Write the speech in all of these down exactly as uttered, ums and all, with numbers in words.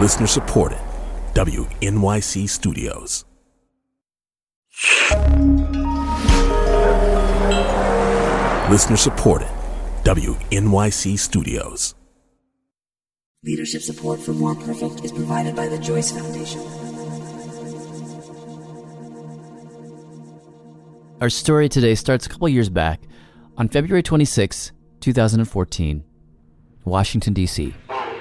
Listener supported. W N Y C Studios. Listener supported. W N Y C Studios. Leadership support for More Perfect is provided by the Joyce Foundation. Our story today starts a couple years back on February twenty-sixth, twenty fourteen, Washington, D C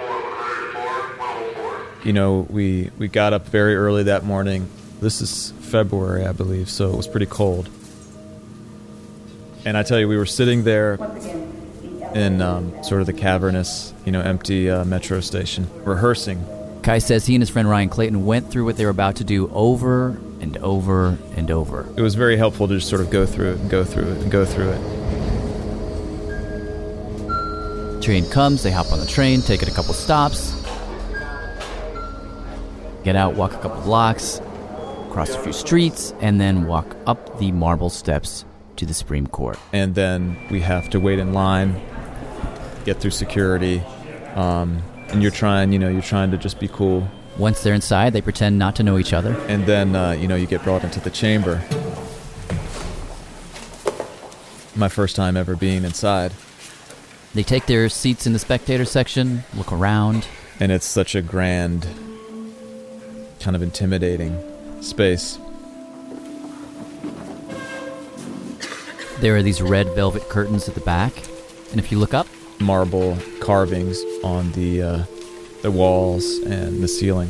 You know, we, we got up very early that morning. This is February, I believe, so it was pretty cold. And I tell you, we were sitting there in um, sort of the cavernous, you know, empty uh, metro station, rehearsing. Kai says he and his friend Ryan Clayton went through what they were about to do over and over and over. It was very helpful to just sort of go through it and go through it and go through it. Train comes, they hop on the train, take it a couple stops, get out, walk a couple blocks, cross a few streets, and then walk up the marble steps to the Supreme Court. And then we have to wait in line, get through security, um, and you're trying, you know, you're trying to just be cool. Once they're inside, they pretend not to know each other. And then, uh, you know, you get brought into the chamber. My first time ever being inside. They take their seats in the spectator section, look around. And it's such a grand, kind of intimidating space. There are these red velvet curtains at the back, and if you look up, marble carvings on the uh, the walls and the ceiling.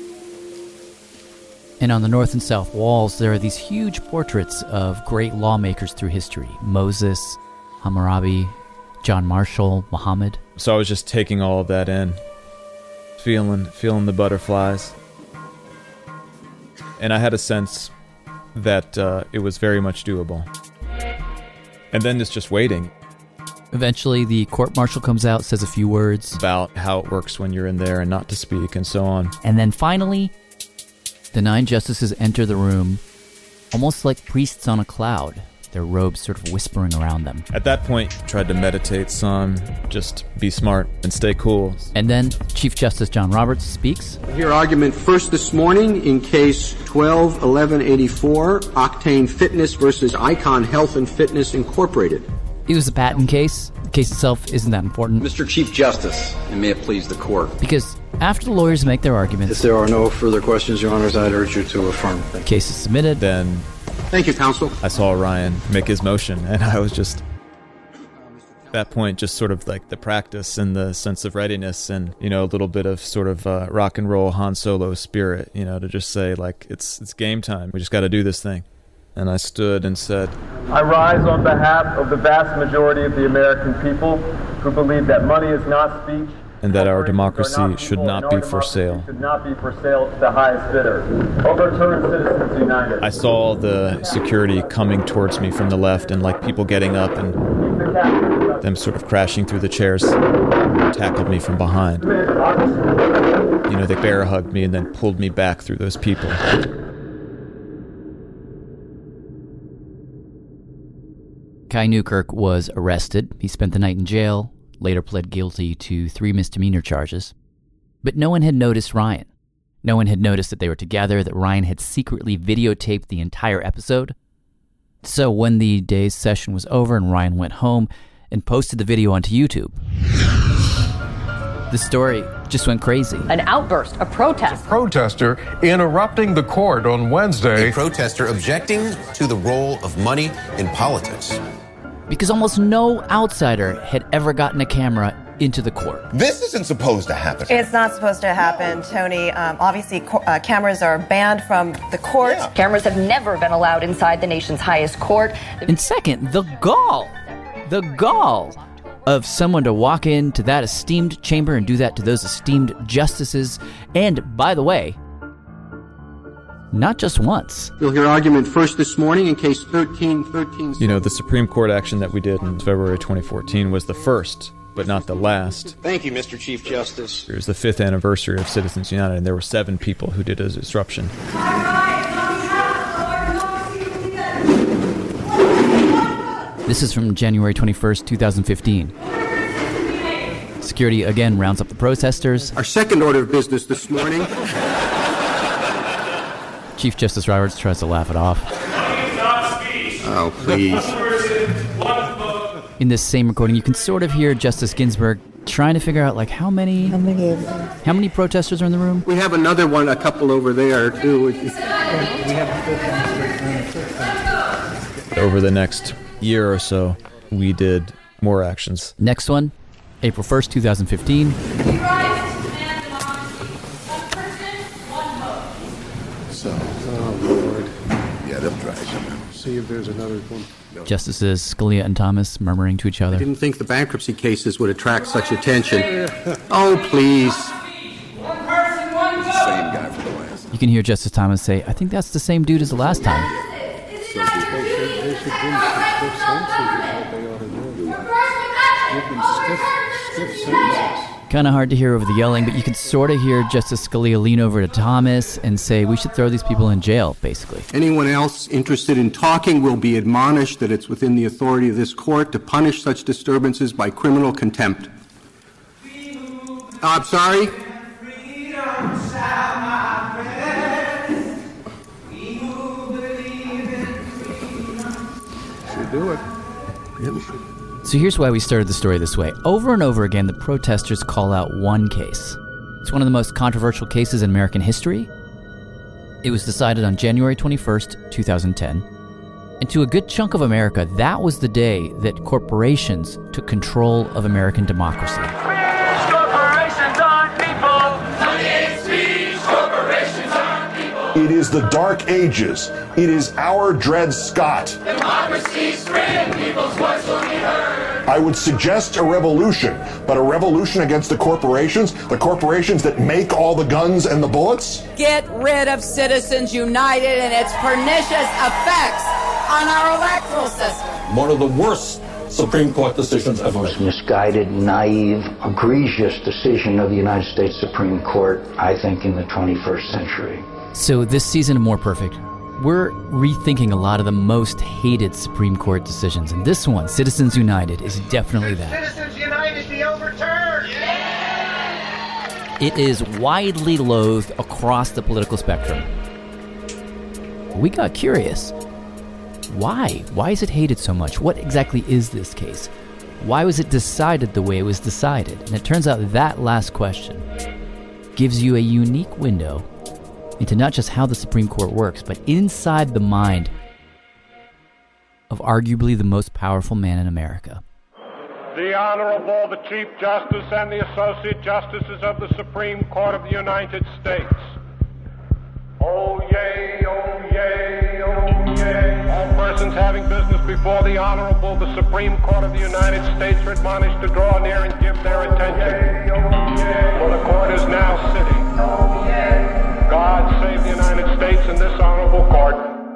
And on the north and south walls, there are these huge portraits of great lawmakers through history. Moses, Hammurabi, John Marshall, Muhammad. So I was just taking all of that in, feeling feeling the butterflies. And I had a sense that uh, it was very much doable. And then it's just waiting. Eventually, the court-martial comes out, says a few words about how it works when you're in there and not to speak and so on. And then finally, the nine justices enter the room, almost like priests on a cloud, their robes sort of whispering around them. At that point, tried to meditate some, just be smart and stay cool. And then Chief Justice John Roberts speaks. I hear argument first this morning in case twelve eleven eighty-four, Octane Fitness versus Icon Health and Fitness Incorporated. It was a patent case. The case itself isn't that important. Mister Chief Justice, and may it please the court. Because after the lawyers make their arguments... If there are no further questions, Your Honors, I'd urge you to affirm. The case is submitted. Then... Thank you, counsel. I saw Ryan make his motion, and I was just... At that point, just sort of like the practice and the sense of readiness and, you know, a little bit of sort of uh, rock and roll Han Solo spirit, you know, to just say, like, it's it's game time. We just got to do this thing. And I stood and said, I rise on behalf of the vast majority of the American people who believe that money is not speech. And that our democracy should not be for sale. Should not be for sale to the highest bidder. Overturn Citizens United. I saw the security coming towards me from the left and like people getting up and them sort of crashing through the chairs, tackled me from behind. You know, they bear hugged me and then pulled me back through those people. Kai Newkirk was arrested. He spent the night in jail, later pled guilty to three misdemeanor charges. But no one had noticed Ryan. No one had noticed that they were together, that Ryan had secretly videotaped the entire episode. So when the day's session was over and Ryan went home and posted the video onto YouTube, the story just went crazy. An outburst, a protest. A protester interrupting the court on Wednesday. A protester objecting to the role of money in politics. Because almost no outsider had ever gotten a camera into the court. This isn't supposed to happen. It's not supposed to happen, Tony. Um, obviously, co- uh, cameras are banned from the court. Yeah. Cameras have never been allowed inside the nation's highest court. And second, the gall, the gall of someone to walk into that esteemed chamber and do that to those esteemed justices. And, by the way, not just once. You'll hear argument first this morning in case thirteen thirteen. You know, the Supreme Court action that we did in February twenty fourteen was the first, but not the last. Thank you, Mister Chief Justice. It was the fifth anniversary of Citizens United, and there were seven people who did a disruption. This is from January twenty-first, twenty fifteen. Security again rounds up the protesters. Our second order of business this morning. Chief Justice Roberts tries to laugh it off. Oh, please. In this same recording, you can sort of hear Justice Ginsburg trying to figure out, like, how many how many, how many protesters are in the room? We have another one, a couple over there, too. Over the next year or so, we did more actions. Next one, April first, twenty fifteen. So, oh, Lord. Yeah, they'll try something. See if there's another one. No. Justices Scalia and Thomas murmuring to each other. I didn't think the bankruptcy cases would attract such attention. Oh, please. Same guy for the last. You can hear Justice Thomas say, I think that's the same dude as the last time. So they should, they should give them stiff sentences is what they ought to do. Give them stiff, stiff sentences. Kind of hard to hear over the yelling, but you can sort of hear Justice Scalia lean over to Thomas and say, we should throw these people in jail, basically. Anyone else interested in talking will be admonished that it's within the authority of this court to punish such disturbances by criminal contempt. Uh, I'm sorry? Should do it. Really? So here's why we started the story this way. Over and over again, the protesters call out one case. It's one of the most controversial cases in American history. It was decided on January twenty-first, twenty ten. And to a good chunk of America, that was the day that corporations took control of American democracy. Corporations aren't people. Corporations aren't people. It is the dark ages. It is our Dred Scott. Democracy's free, people's voice will be heard. I would suggest a revolution, but a revolution against the corporations, the corporations that make all the guns and the bullets? Get rid of Citizens United and its pernicious effects on our electoral system. One of the worst Supreme Court decisions ever. Most misguided, naive, egregious decision of the United States Supreme Court, I think, in the twenty-first century. So this season of More Perfect, we're rethinking a lot of the most hated Supreme Court decisions. And this one, Citizens United, is definitely that. Citizens United be overturned! Yeah! It is widely loathed across the political spectrum. We got curious. Why? Why is it hated so much? What exactly is this case? Why was it decided the way it was decided? And it turns out that last question gives you a unique window into not just how the Supreme Court works, but inside the mind of arguably the most powerful man in America. The Honorable, the Chief Justice and the Associate Justices of the Supreme Court of the United States. Oh yay, oh yay, oh yay. All persons having business before the Honorable, the Supreme Court of the United States are admonished to draw near and give their attention. Oh yay, for the court is now sitting. Oh yay. God save the United States and this honorable court.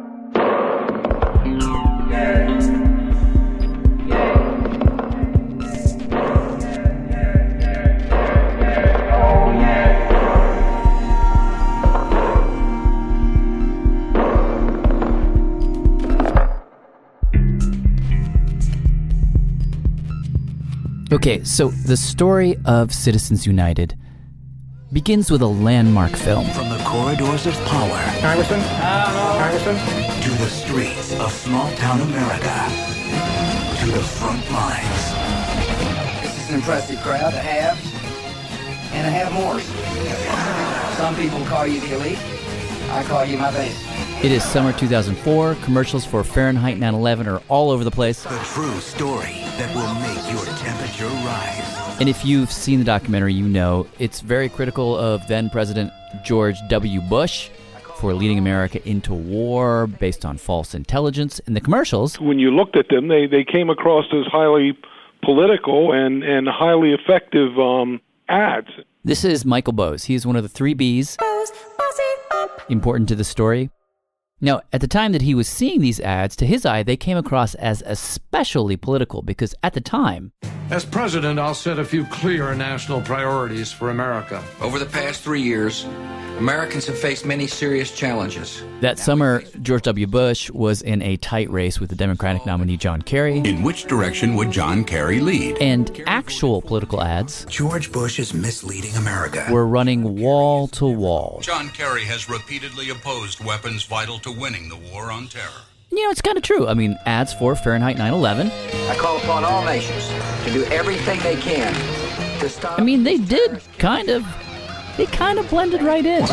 Okay, so the story of Citizens United begins with a landmark film. From the corridors of power, Congressman, uh, Congressman, to the streets of small-town America, to the front lines. This is an impressive crowd to have, and I have more. Some people call you the elite. I call you my base. It is summer two thousand four. Commercials for Fahrenheit nine eleven are all over the place. The true story that will make your temperature rise. And if you've seen the documentary, you know it's very critical of then-President George W. Bush for leading America into war based on false intelligence. And the commercials... When you looked at them, they, they came across as highly political and, and highly effective um, ads. This is Michael Bose. He's one of the three B's important to the story. Now, at the time that he was seeing these ads, to his eye, they came across as especially political because at the time... As president, I'll set a few clear national priorities for America. Over the past three years, Americans have faced many serious challenges. That summer, George W. Bush was in a tight race with the Democratic nominee John Kerry. In which direction would John Kerry lead? And actual political ads... George Bush is misleading America. ...were running wall to wall. John Kerry has repeatedly opposed weapons vital to winning the war on terror. You know, it's kind of true. I mean, ads for Fahrenheit nine eleven. I call upon all nations to do everything they can to stop... I mean, they did kind of... They kind of blended right in.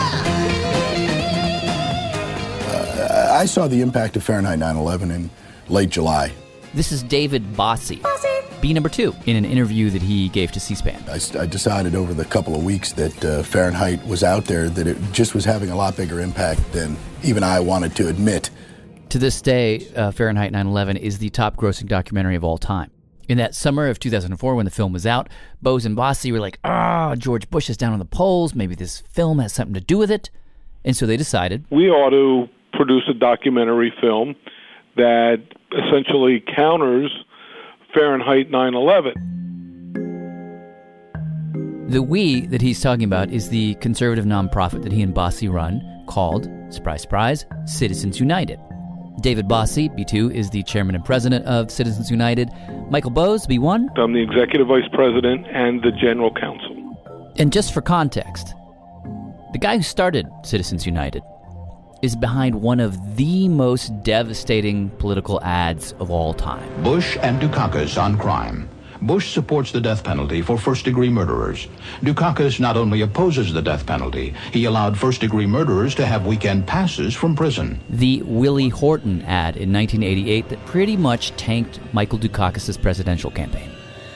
Uh, I saw the impact of Fahrenheit nine eleven in late July. This is David Bossie, B number two, in an interview that he gave to C-SPAN. I, I decided over the couple of weeks that uh, Fahrenheit was out there, that it just was having a lot bigger impact than even I wanted to admit. To this day, uh, Fahrenheit nine eleven is the top-grossing documentary of all time. In that summer of two thousand four, when the film was out, Bose and Bossie were like, ah, George Bush is down on the polls. Maybe this film has something to do with it. And so they decided, we ought to produce a documentary film that essentially counters Fahrenheit nine eleven. The we that he's talking about is the conservative nonprofit that he and Bossie run called, surprise, surprise, Citizens United. David Bossie, B two, is the chairman and president of Citizens United. Michael Bose, B one. I'm the executive vice president and the general counsel. And just for context, the guy who started Citizens United is behind one of the most devastating political ads of all time. Bush and Dukakis on crime. Bush supports the death penalty for first-degree murderers. Dukakis not only opposes the death penalty, he allowed first-degree murderers to have weekend passes from prison. The Willie Horton ad in nineteen eighty-eight that pretty much tanked Michael Dukakis' presidential campaign.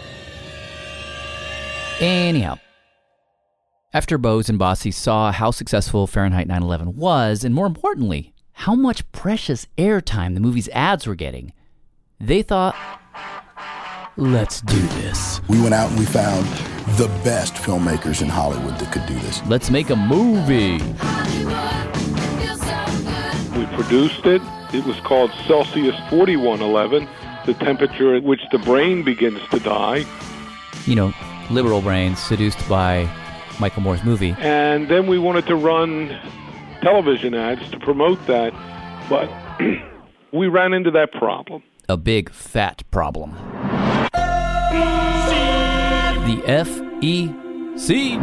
Anyhow, after Bose and Bossie saw how successful Fahrenheit nine eleven was, and more importantly, how much precious airtime the movie's ads were getting, they thought, let's do this. We went out and we found the best filmmakers in Hollywood that could do this. Let's make a movie. We produced it. It was called Celsius forty-one eleven, the temperature at which the brain begins to die. You know, liberal brains seduced by Michael Moore's movie. And then we wanted to run television ads to promote that, but we ran into that problem. A big, fat problem. The F E C.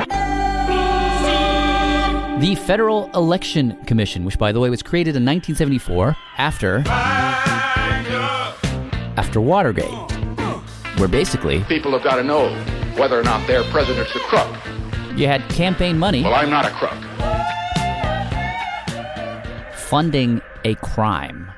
The Federal Election Commission, which, by the way, was created in nineteen seventy-four after... after Watergate, where basically... people have got to know whether or not their president's a crook. You had campaign money... Well, I'm not a crook. ...funding a crime.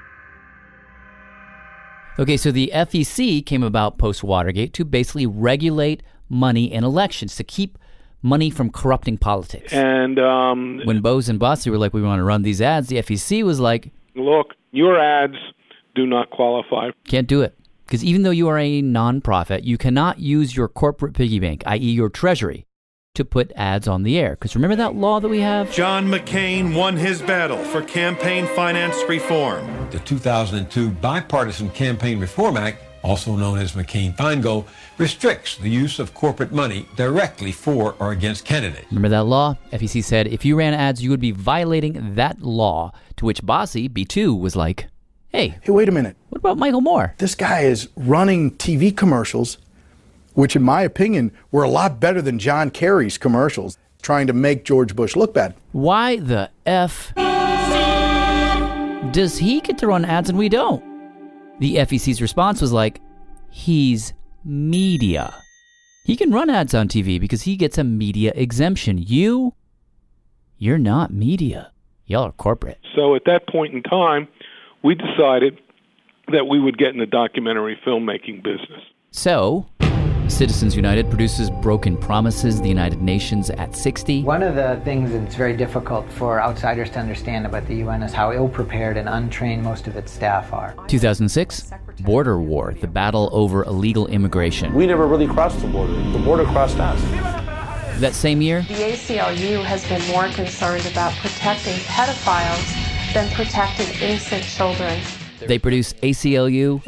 Okay, so the F E C came about post-Watergate to basically regulate money in elections, to keep money from corrupting politics. And um, when Bose and Bossie were like, we want to run these ads, the F E C was like, look, your ads do not qualify. Can't do it. Because even though you are a nonprofit, you cannot use your corporate piggy bank, that is your treasury, to put ads on the air. Because remember that law that we have? John McCain won his battle for campaign finance reform. The two thousand two Bipartisan Campaign Reform Act, also known as McCain-Feingold, restricts the use of corporate money directly for or against candidates. Remember that law? F E C said if you ran ads, you would be violating that law, to which Bossie, B two, was like, hey, hey, wait a minute. What about Michael Moore? This guy is running T V commercials, which in my opinion were a lot better than John Kerry's commercials, trying to make George Bush look bad. Why the F does he get to run ads and we don't? The F E C's response was like, he's media. He can run ads on T V because he gets a media exemption. You, you're not media. Y'all are corporate. So at that point in time, we decided that we would get in the documentary filmmaking business. So, Citizens United produces Broken Promises, the United Nations at sixty. One of the things that's very difficult for outsiders to understand about the U N is how ill-prepared and untrained most of its staff are. two thousand six, Border War, the battle over illegal immigration. We never really crossed the border. The border crossed us. That same year, the A C L U has been more concerned about protecting pedophiles than protecting innocent children. They produce A C L U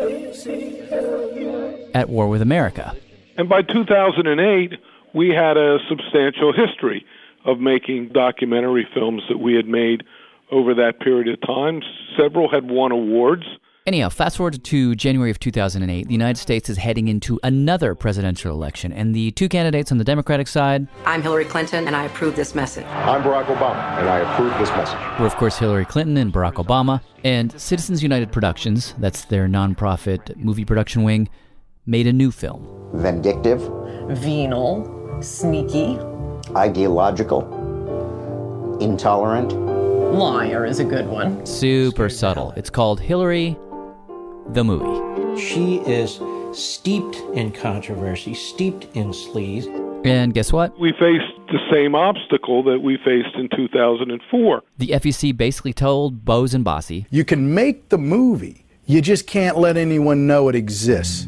at war with America. And by two thousand eight, we had a substantial history of making documentary films that we had made over that period of time. Several had won awards. Anyhow, fast forward to January of two thousand eight. The United States is heading into another presidential election, and the two candidates on the Democratic side... I'm Hillary Clinton, and I approve this message. I'm Barack Obama, and I approve this message. Were, of course, Hillary Clinton and Barack Obama. And Citizens United Productions, that's their nonprofit movie production wing, made a new film. Vindictive. Venal. Sneaky. Ideological. Intolerant. Liar is a good one. Super subtle. It's called Hillary, the movie. She is steeped in controversy, steeped in sleaze. And guess what? We faced the same obstacle that we faced in two thousand four. The F E C basically told Bose and Bossie, you can make the movie, you just can't let anyone know it exists.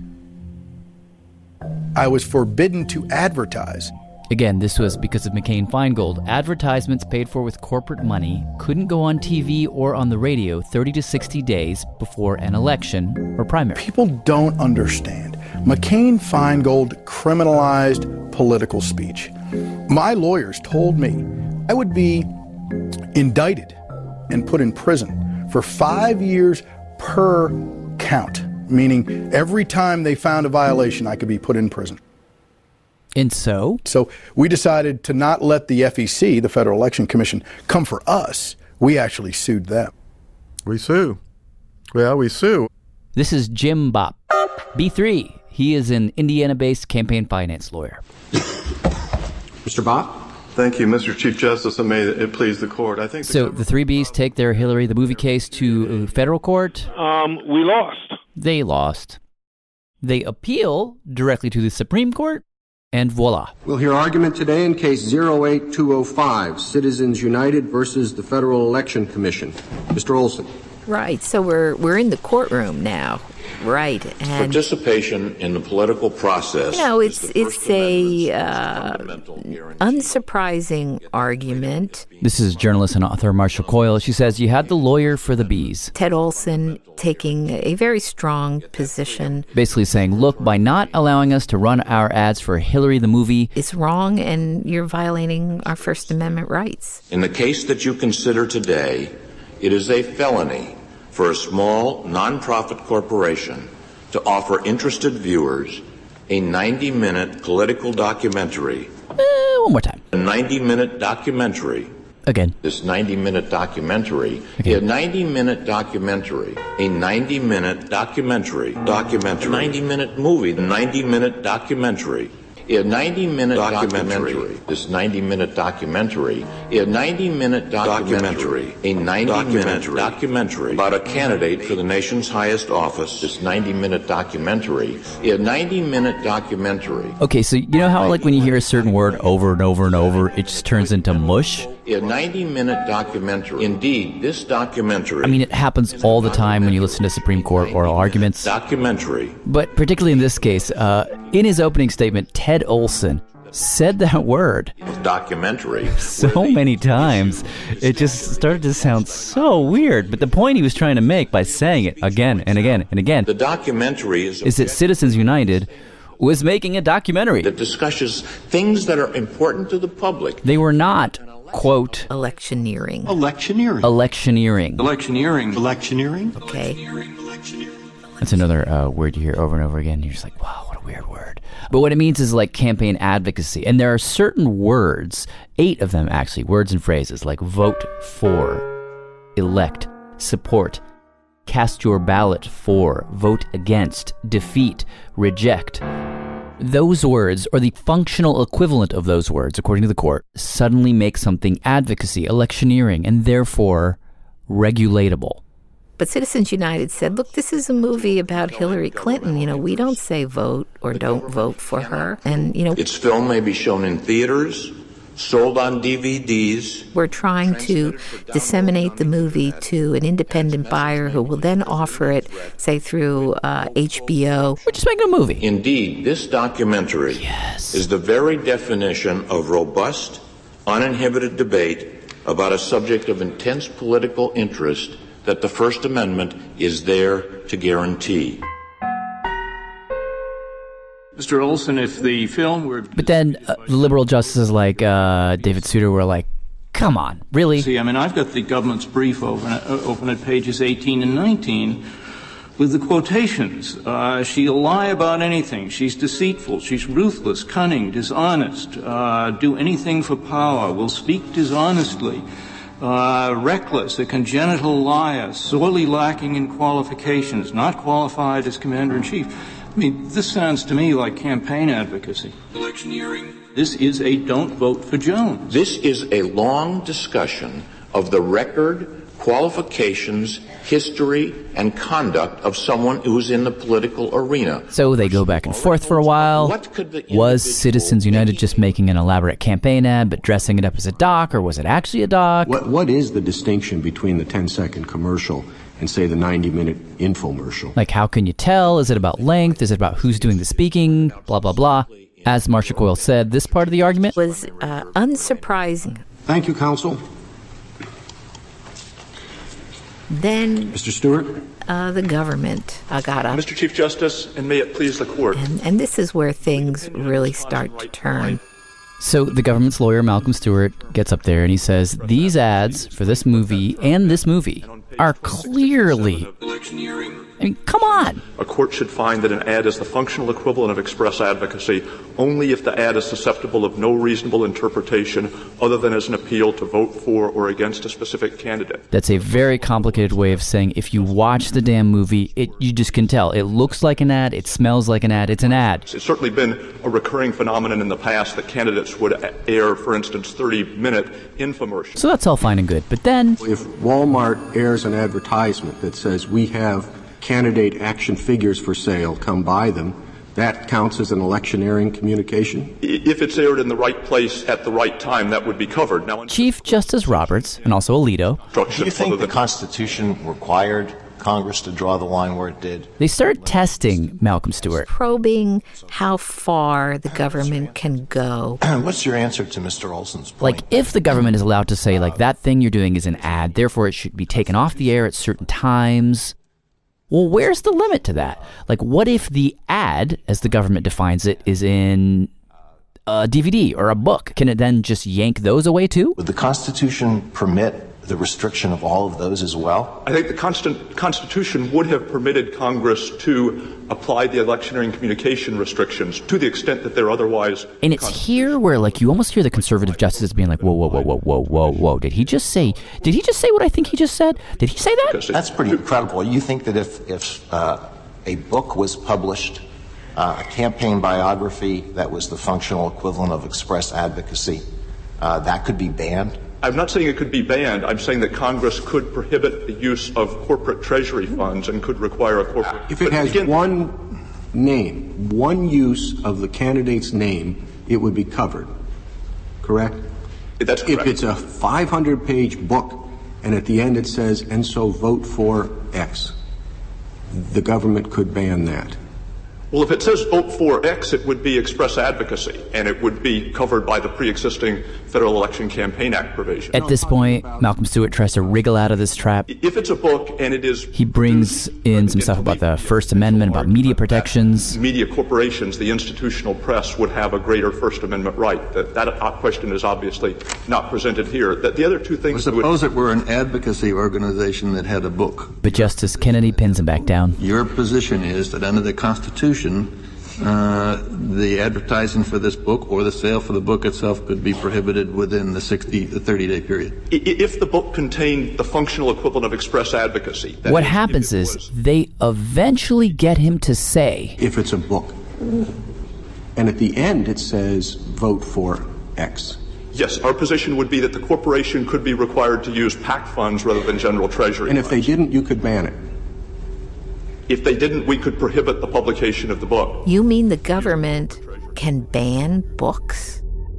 I was forbidden to advertise. Again, this was because of McCain-Feingold. Advertisements paid for with corporate money couldn't go on T V or on the radio thirty to sixty days before an election or primary. People don't understand. McCain-Feingold criminalized political speech. My lawyers told me I would be indicted and put in prison for five years per count, meaning every time they found a violation, I could be put in prison. And so? So we decided to not let the F E C, the Federal Election Commission, come for us. We actually sued them. We sue. Well, we sue. This is Jim Bopp, B three. He is an Indiana-based campaign finance lawyer. Mister Bopp? Thank you, Mister Chief Justice, and may it please the court. I think. The so the three Bs take their Hillary the movie case to federal court? Um, we lost. They lost. They appeal directly to the Supreme Court. And voila. We'll hear argument today in case zero eight two oh five, Citizens United versus the Federal Election Commission. Mister Olson. Right, so we're we're in the courtroom now. Right. And participation in the political process. You know, it's it's a uh, unsurprising argument. This is journalist and author Marshall Coyle. She says you had the lawyer for the bees. Ted Olson taking a very strong position. Basically saying, look, by not allowing us to run our ads for Hillary the movie, it's wrong and you're violating our First Amendment rights. In the case that you consider today, it is a felony for a small, nonprofit corporation to offer interested viewers a ninety-minute political documentary. Uh, one more time. A ninety-minute documentary. Again. This ninety-minute documentary. Again. A ninety-minute documentary. A ninety-minute documentary. Documentary. A ninety-minute movie. A ninety-minute documentary. A ninety-minute documentary. This ninety-minute documentary. A ninety-minute documentary. A ninety-minute documentary about a candidate for the nation's highest office. This ninety-minute documentary. A ninety-minute documentary. Okay, so you know how like when you hear a certain word over and over and over, it just turns into mush? A ninety-minute documentary. Indeed, this documentary... I mean, it happens all the time when you listen to Supreme Court oral arguments. Documentary. But particularly in this case, uh, in his opening statement, Ted Olson said that word. Documentary. So many times. It just started to sound so weird. But the point he was trying to make by saying it again and again and again... The documentary is... ...is that Citizens United was making a documentary that discusses things that are important to the public. They were not... quote, electioneering. Electioneering. Electioneering. Electioneering. Electioneering. Okay. That's another uh, word you hear over and over again. You're just like, wow, what a weird word. But what it means is like campaign advocacy. And there are certain words, eight of them actually, words and phrases like vote for, elect, support, cast your ballot for, vote against, defeat, reject. Those words, or the functional equivalent of those words, according to the court, suddenly make something advocacy, electioneering, and therefore regulatable. But Citizens United said, look, this is a movie about Hillary Clinton. You know, we don't say vote or don't vote for her. And, you know, its film may be shown in theaters, sold on D V Ds. We're trying to disseminate the movie to an independent buyer who will then offer it, say, through uh, H B O. We're just making a movie. Indeed, this documentary yes. is the very definition of robust, uninhibited debate about a subject of intense political interest that the First Amendment is there to guarantee. Mister Olson, if the film were... But then uh, liberal justices like uh, David Souter were like, come on, really? See, I mean, I've got the government's brief open, uh, open at pages eighteen and nineteen with the quotations. Uh, she'll lie about anything. She's deceitful. She's ruthless, cunning, dishonest, uh, do anything for power, will speak dishonestly, uh, reckless, a congenital liar, sorely lacking in qualifications, not qualified as commander-in-chief. I mean, this sounds to me like campaign advocacy. Electioneering. This is a don't vote for Jones. This is a long discussion of the record, qualifications, history, and conduct of someone who's in the political arena. So they go back and forth for a while. Was Citizens United just making an elaborate campaign ad but dressing it up as a doc, or was it actually a doc? What, what is the distinction between the ten-second commercial and, say, the ninety-minute infomercial? Like, how can you tell? Is it about length? Is it about who's doing the speaking? Blah, blah, blah. As Marcia Coyle said, this part of the argument was uh, unsurprising. Thank you, counsel. Then, Mister Stewart, uh, the government uh, got up. Mister Chief Justice, and may it please the court. And, and this is where things really start to turn. So the government's lawyer, Malcolm Stewart, gets up there and he says, these ads for this movie and this movie are clearly... I mean, come on. A court should find that an ad is the functional equivalent of express advocacy only if the ad is susceptible of no reasonable interpretation other than as an appeal to vote for or against a specific candidate. That's a very complicated way of saying if you watch the damn movie, it, you just can tell. It looks like an ad. It smells like an ad. It's an ad. It's certainly been a recurring phenomenon in the past that candidates would air, for instance, thirty-minute infomercials. So that's all fine and good. But then... if Walmart airs an advertisement that says we have candidate action figures for sale, come buy them, that counts as an electioneering communication? If it's aired in the right place at the right time, that would be covered. Now, Chief Justice Roberts, and also Alito... Do you think the Constitution required Congress to draw the line where it did? They started testing Malcolm Stewart. Probing how far the government can go. What's your answer to Mister Olson's point? Like, if the government is allowed to say, like, that thing you're doing is an ad, therefore it should be taken off the air at certain times... Well, where's the limit to that? Like, what if the ad, as the government defines it, is in a D V D or a book? Can it then just yank those away too? Would the Constitution permit the restriction of all of those as well? I think the Constant, Constitution would have permitted Congress to apply the electioneering communication restrictions to the extent that they're otherwise... And it's here where, like, you almost hear the conservative justices being like, whoa, whoa, whoa, whoa, whoa, whoa, whoa. Did he just say, did he just say what I think he just said? Did he say that? That's pretty incredible. You think that if, if uh, a book was published, uh, a campaign biography that was the functional equivalent of express advocacy, uh, that could be banned? I'm not saying it could be banned. I'm saying that Congress could prohibit the use of corporate treasury funds and could require a corporate... If it has again, one name, one use of the candidate's name, it would be covered, correct? That's correct. If it's a five hundred page book and at the end it says, and so vote for X, the government could ban that. Well, if it says vote for X, it would be express advocacy, and it would be covered by the pre-existing Federal Election Campaign Act provision. At this point, Malcolm Stewart tries to wriggle out of this trap. If it's a book and it is... He brings in some stuff about the First Amendment, about media protections. Media corporations, the institutional press, would have a greater First Amendment right. That, that question is obviously not presented here. The, the other two things... Well, suppose would, it were an advocacy organization that had a book. But Justice Kennedy pins him back down. Your position is that under the Constitution, Uh, the advertising for this book or the sale for the book itself could be prohibited within the sixty, the thirty-day period. If the book contained the functional equivalent of express advocacy. What is, happens is was, they eventually get him to say... If it's a book. And at the end it says, vote for X. Yes, our position would be that the corporation could be required to use PAC funds rather than general treasury And if funds. they didn't, you could ban it. If they didn't, we could prohibit the publication of the book. You mean the government can ban books?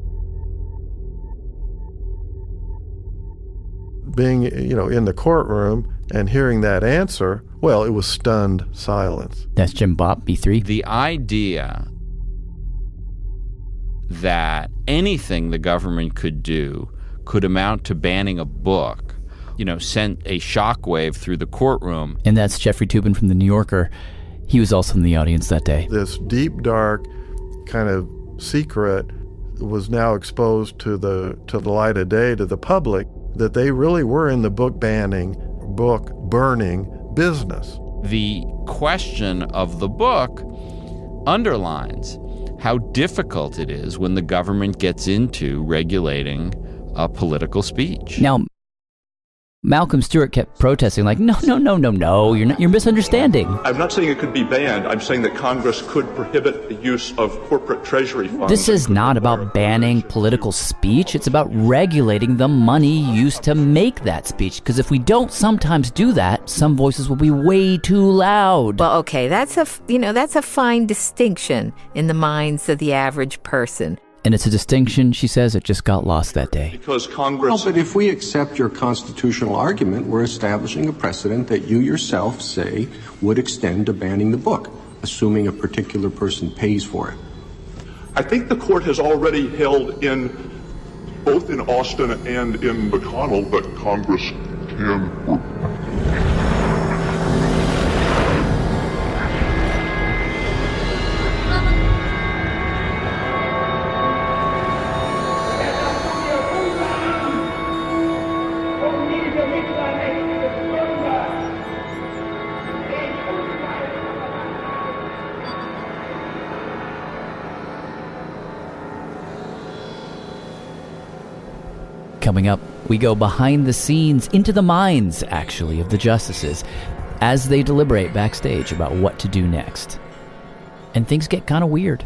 Being, you know, in the courtroom and hearing that answer, well, it was stunned silence. That's Jim Bopp, B three. The idea that anything the government could do could amount to banning a book, you know, sent a shockwave through the courtroom. And that's Jeffrey Toobin from The New Yorker. He was also in the audience that day. This deep, dark kind of secret was now exposed to the to the light of day to the public, that they really were in the book banning, book burning business. The question of the book underlines how difficult it is when the government gets into regulating uh, political speech. Now, Malcolm Stewart kept protesting, like, no, no, no, no, no, you're not, you're misunderstanding. I'm not saying it could be banned. I'm saying that Congress could prohibit the use of corporate treasury funds. This is not about banning political speech. It's about regulating the money used to make that speech. Because if we don't sometimes do that, some voices will be way too loud. Well, okay, that's a, you know, that's a fine distinction in the minds of the average person. And it's a distinction, she says, it just got lost that day. Because Congress... Well, but if we accept your constitutional argument, we're establishing a precedent that you yourself say would extend to banning the book, assuming a particular person pays for it. I think the court has already held in, both in Austin and in McConnell, that Congress can... Coming up, we go behind the scenes, into the minds, actually, of the justices as they deliberate backstage about what to do next. And things get kind of weird.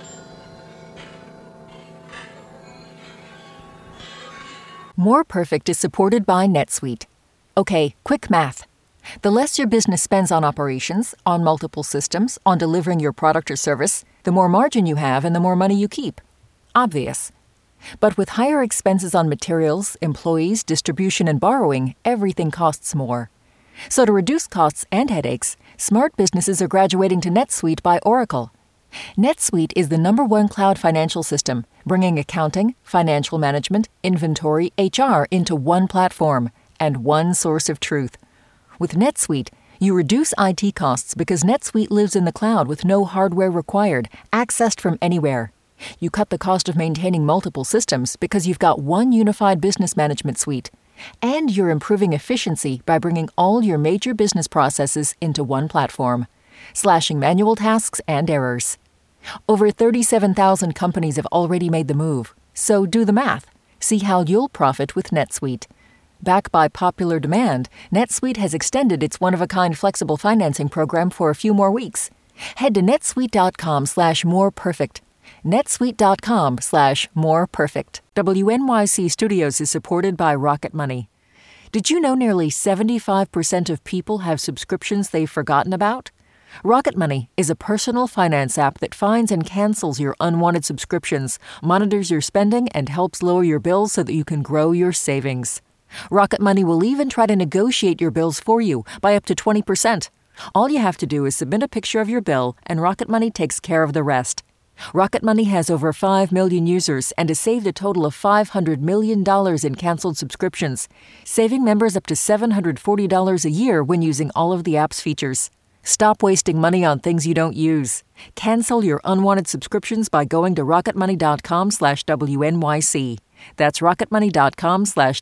More Perfect is supported by NetSuite. Okay, quick math. The less your business spends on operations, on multiple systems, on delivering your product or service, the more margin you have and the more money you keep. Obvious. But with higher expenses on materials, employees, distribution, and borrowing, everything costs more. So to reduce costs and headaches, smart businesses are graduating to NetSuite by Oracle. NetSuite is the number one cloud financial system, bringing accounting, financial management, inventory, H R into one platform and one source of truth. With NetSuite, you reduce I T costs because NetSuite lives in the cloud with no hardware required, accessed from anywhere. You cut the cost of maintaining multiple systems because you've got one unified business management suite. And you're improving efficiency by bringing all your major business processes into one platform, slashing manual tasks and errors. Over thirty-seven thousand companies have already made the move, so do the math. See how you'll profit with NetSuite. Backed by popular demand, NetSuite has extended its one-of-a-kind flexible financing program for a few more weeks. Head to netsuite.com slash more perfect. netsuite.com slash more perfect. W N Y C Studios is supported by Rocket Money. Did you know nearly seventy-five percent of people have subscriptions they've forgotten about? Rocket Money is a personal finance app that finds and cancels your unwanted subscriptions, monitors your spending, and helps lower your bills so that you can grow your savings. Rocket Money will even try to negotiate your bills for you by up to twenty percent. All you have to do is submit a picture of your bill, and Rocket Money takes care of the rest. Rocket Money has over five million users and has saved a total of five hundred million dollars in canceled subscriptions, saving members up to seven hundred forty dollars a year when using all of the app's features. Stop wasting money on things you don't use. Cancel your unwanted subscriptions by going to rocketmoney.com slash WNYC. That's rocketmoney.com slash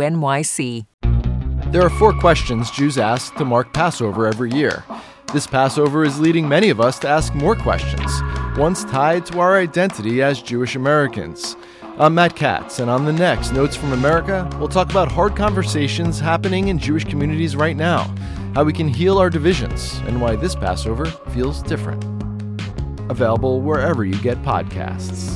WNYC. There are four questions Jews ask to mark Passover every year. This Passover is leading many of us to ask more questions, ones tied to our identity as Jewish Americans. I'm Matt Katz, and on the next Notes from America, we'll talk about hard conversations happening in Jewish communities right now, how we can heal our divisions, and why this Passover feels different. Available wherever you get podcasts.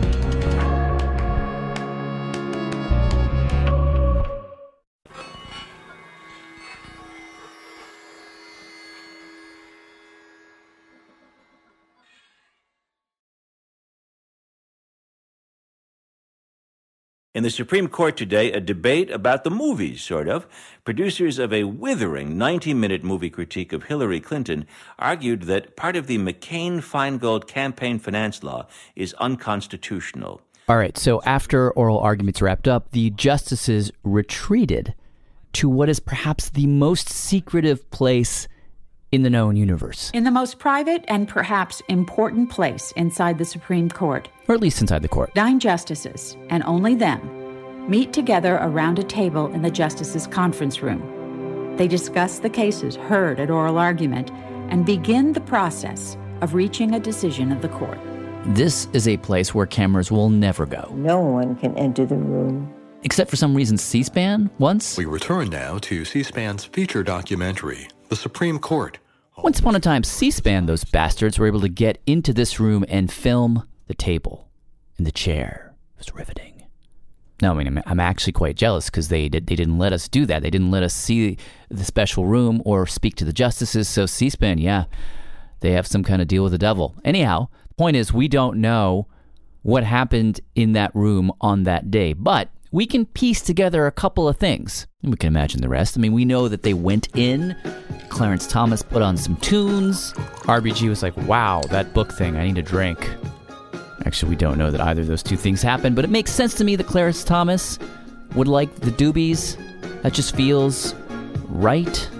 In the Supreme Court today, a debate about the movies, sort of. Producers of a withering ninety-minute movie critique of Hillary Clinton argued that part of the McCain-Feingold campaign finance law is unconstitutional. All right, so after oral arguments wrapped up, the justices retreated to what is perhaps the most secretive place in the known universe. In the most private and perhaps important place inside the Supreme Court. Or at least inside the court. Nine justices, and only them, meet together around a table in the justices' conference room. They discuss the cases heard at oral argument and begin the process of reaching a decision of the court. This is a place where cameras will never go. No one can enter the room. Except for some reason C-SPAN once. We return now to C-SPAN's feature documentary, The Supreme Court. Once upon a time, C-SPAN, those bastards, were able to get into this room and film the table and the chair. It was riveting. No, I mean, I'm, I'm actually quite jealous because they, did, they didn't let us do that. They didn't let us see the special room or speak to the justices. So C-SPAN, yeah, they have some kind of deal with the devil. Anyhow, point is, we don't know what happened in that room on that day, but we can piece together a couple of things. We can imagine the rest. I mean, we know that they went in, Clarence Thomas put on some tunes, R B G was like, wow, that book thing, I need a drink. Actually, we don't know that either of those two things happened, but it makes sense to me that Clarence Thomas would like the doobies. That just feels right.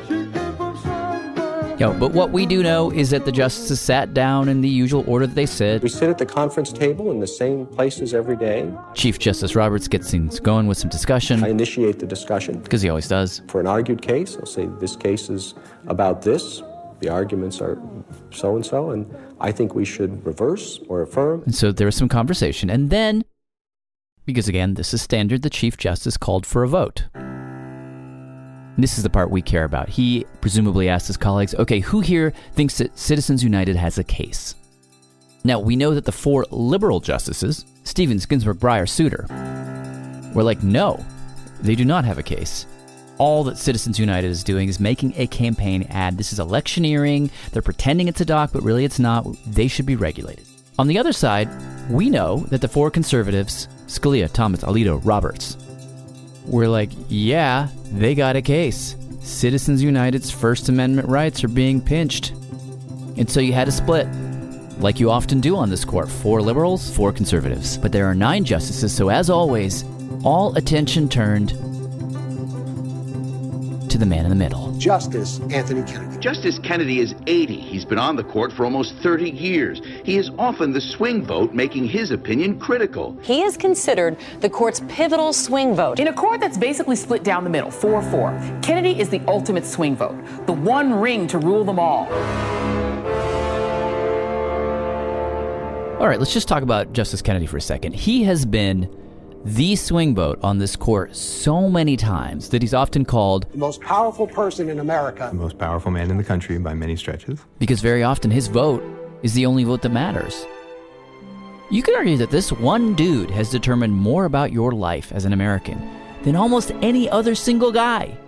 Yo, but what we do know is that the justices sat down in the usual order that they said. We sit at the conference table in the same places every day. Chief Justice Roberts gets things going with some discussion. I initiate the discussion. Because he always does. For an argued case, I'll say this case is about this. The arguments are so-and-so, and I think we should reverse or affirm. And so there was some conversation. And then, because again, this is standard, the Chief Justice called for a vote. This is the part we care about. He presumably asked his colleagues, okay, who here thinks that Citizens United has a case? Now, we know that the four liberal justices, Stevens, Ginsburg, Breyer, Souter, were like, no, they do not have a case. All that Citizens United is doing is making a campaign ad. This is electioneering. They're pretending it's a doc, but really it's not. They should be regulated. On the other side, we know that the four conservatives, Scalia, Thomas, Alito, Roberts, were like, yeah, they got a case. Citizens United's First Amendment rights are being pinched. And so you had a split, like you often do on this court. Four liberals, four conservatives. But there are nine justices, so as always, all attention turned to the man in the middle. Justice Anthony Kennedy. Justice Kennedy is eighty. He's been on the court for almost thirty years. He is often the swing vote, making his opinion critical. He is considered the court's pivotal swing vote. In a court that's basically split down the middle, four four, Kennedy is the ultimate swing vote, the one ring to rule them all. All right, let's just talk about Justice Kennedy for a second. He has been the swing vote on this court so many times that he's often called the most powerful person in America. The most powerful man in the country by many stretches. Because very often his vote is the only vote that matters. You could argue that this one dude has determined more about your life as an American than almost any other single guy.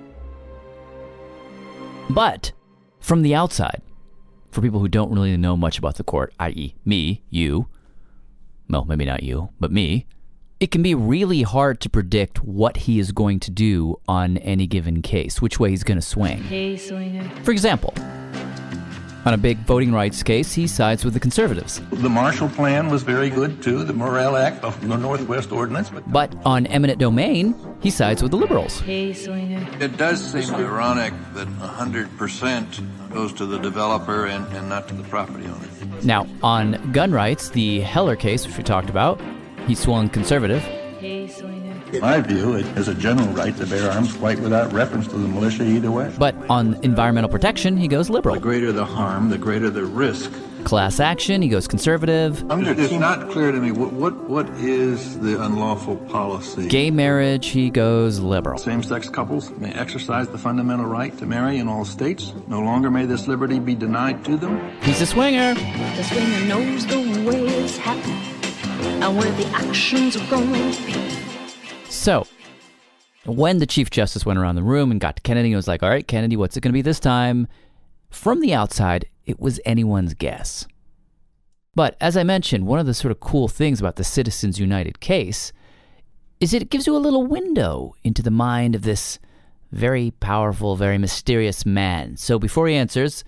But from the outside, for people who don't really know much about the court, that is me, you, well, maybe not you, but me, it can be really hard to predict what he is going to do on any given case, which way he's going to swing. Hey, swinger. For example, on a big voting rights case, he sides with the conservatives. The Marshall Plan was very good, too, the Morrill Act, the Northwest Ordinance. But, but on eminent domain, he sides with the liberals. Hey, swinger. It does seem ironic that one hundred percent goes to the developer and, and not to the property owner. Now, on gun rights, the Heller case, which we talked about, he swung conservative. Hey, swinger. In my view, it is a general right to bear arms quite without reference to the militia either way. But on environmental protection, he goes liberal. The greater the harm, the greater the risk. Class action, he goes conservative. It's not clear to me, what, what what is the unlawful policy? Gay marriage, he goes liberal. Same-sex couples may exercise the fundamental right to marry in all states. No longer may this liberty be denied to them. He's a swinger. The swinger knows the way it's happening and where the actions are going to be. So, when the Chief Justice went around the room and got to Kennedy, he was like, all right, Kennedy, what's it going to be this time? From the outside, it was anyone's guess. But as I mentioned, one of the sort of cool things about the Citizens United case is that it gives you a little window into the mind of this very powerful, very mysterious man. So before he answers,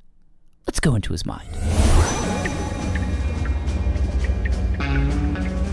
let's go into his mind.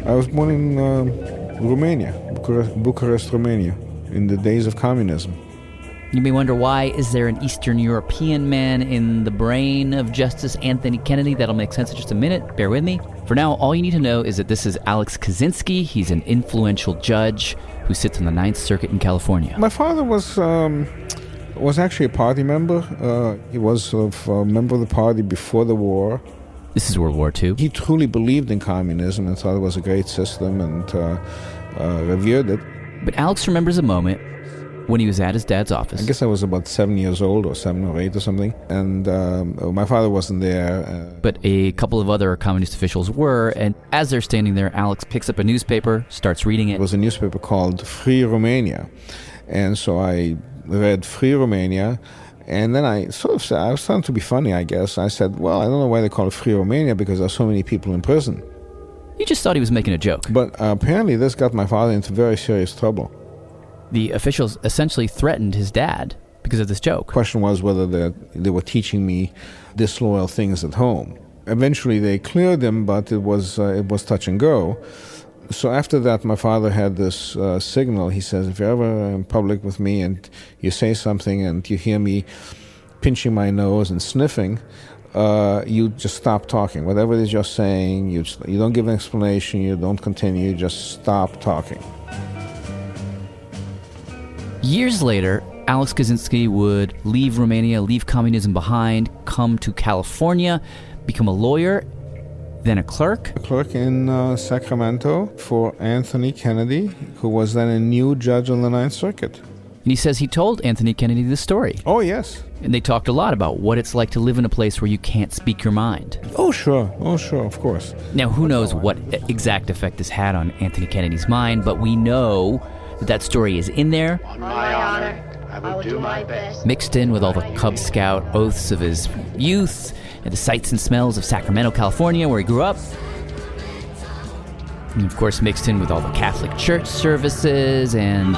I was born in uh, Romania, Bucharest, Bucharest, Romania, in the days of communism. You may wonder, why is there an Eastern European man in the brain of Justice Anthony Kennedy? That'll make sense in just a minute. Bear with me. For now, all you need to know is that this is Alex Kaczynski. He's an influential judge who sits on the Ninth Circuit in California. My father was um, was actually a party member. Uh, he was sort of a member of the party before the war. This is World War Two. He truly believed in communism and thought it was a great system and uh, uh, revered it. But Alex remembers a moment when he was at his dad's office. I guess I was about seven years old or seven or eight or something. And um, my father wasn't there. Uh, but a couple of other communist officials were. And as they're standing there, Alex picks up a newspaper, starts reading it. It was a newspaper called Free Romania. And so I read Free Romania. And then I sort of said, I was starting to be funny, I guess. I said, well, I don't know why they call it Free Romania, because there's so many people in prison. You just thought he was making a joke. But uh, apparently this got my father into very serious trouble. The officials essentially threatened his dad because of this joke. The question was whether they were teaching me disloyal things at home. Eventually they cleared him, but it was uh, it was touch and go. So after that, my father had this uh, signal. He says, if you're ever in public with me and you say something and you hear me pinching my nose and sniffing, uh, you just stop talking. Whatever it is you're saying, you, just, you don't give an explanation, you don't continue, you just stop talking. Years later, Alex Kaczynski would leave Romania, leave communism behind, come to California, become a lawyer, then a clerk. A clerk in uh, Sacramento for Anthony Kennedy, who was then a new judge on the Ninth Circuit. And he says he told Anthony Kennedy this story. Oh, yes. And they talked a lot about what it's like to live in a place where you can't speak your mind. Oh, sure. Oh, sure, of course. Now, who knows what exact effect this had on Anthony Kennedy's mind, but we know that that story is in there. On my honor, I will do my best. Mixed in with all the Cub Scout oaths of his youth and the sights and smells of Sacramento, California, where he grew up. And of course, mixed in with all the Catholic church services and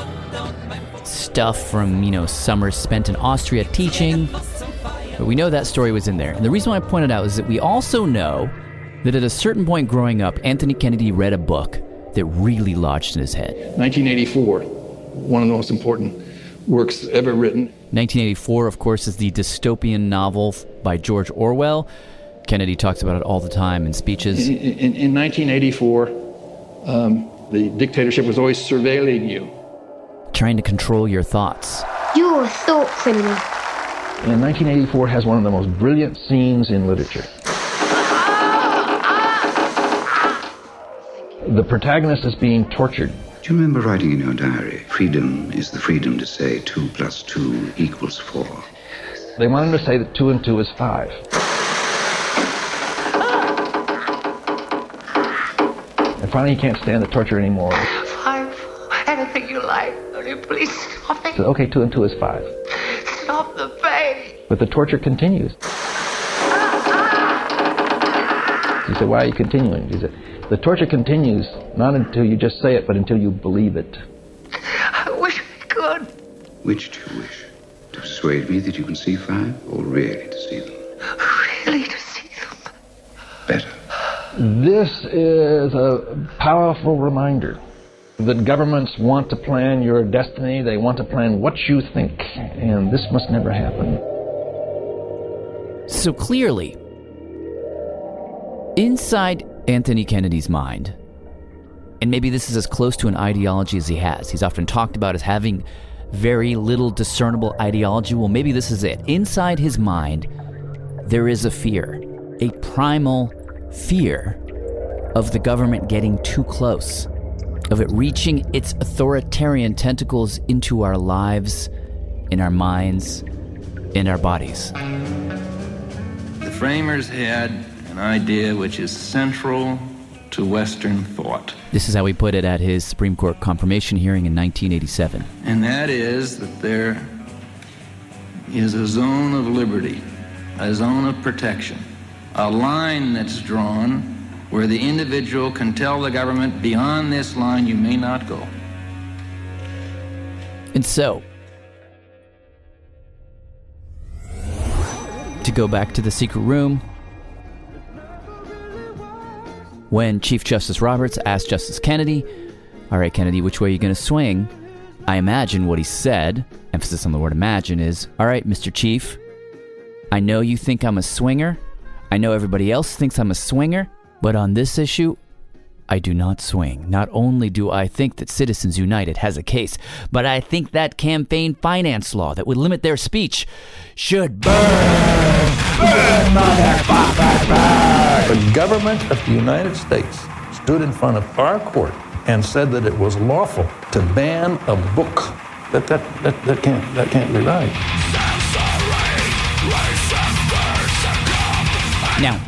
stuff from, you know, summers spent in Austria teaching. But we know that story was in there. And the reason why I pointed out is that we also know that at a certain point growing up, Anthony Kennedy read a book that really lodged in his head. nineteen eighty-four, one of the most important works ever written. nineteen eighty-four, of course, is the dystopian novel by George Orwell. Kennedy talks about it all the time in speeches. In, in, in nineteen eighty-four, um, the dictatorship was always surveilling you. Trying to control your thoughts. You're a thought criminal. And nineteen eighty-four has one of the most brilliant scenes in literature. The protagonist is being tortured. Do you remember writing in your diary, freedom is the freedom to say two plus two equals four? They want him to say that two and two is five. And finally he can't stand the torture anymore. Five, anything you like, only please stop it. So, okay, two and two is five. Stop the pain. But the torture continues. He said, why are you continuing? He said, the torture continues, not until you just say it, but until you believe it. I wish I could. Which do you wish? To persuade me that you can see five, or really to see them? Really to see them. Better. This is a powerful reminder that governments want to plan your destiny. They want to plan what you think, and this must never happen. So clearly, inside Anthony Kennedy's mind, and maybe this is as close to an ideology as he has. He's often talked about as having very little discernible ideology. Well, maybe this is it. Inside his mind, there is a fear, a primal fear of the government getting too close, of it reaching its authoritarian tentacles into our lives, in our minds, in our bodies. The framers had an idea which is central to Western thought. This is how he put it at his Supreme Court confirmation hearing in nineteen eighty-seven. And that is that there is a zone of liberty, a zone of protection, a line that's drawn where the individual can tell the government, beyond this line you may not go. And so, to go back to the secret room, When Chief Justice Roberts asked Justice Kennedy, all right, Kennedy, which way are you going to swing? I imagine what he said, emphasis on the word imagine, is, all right, Mister Chief, I know you think I'm a swinger. I know everybody else thinks I'm a swinger. But on this issue, I do not swing. Not only do I think that Citizens United has a case, but I think that campaign finance law that would limit their speech should burn. Burn, motherfucker, burn! The government of the United States stood in front of our court and said that it was lawful to ban a book. That that that, that can't that can't be right. Now,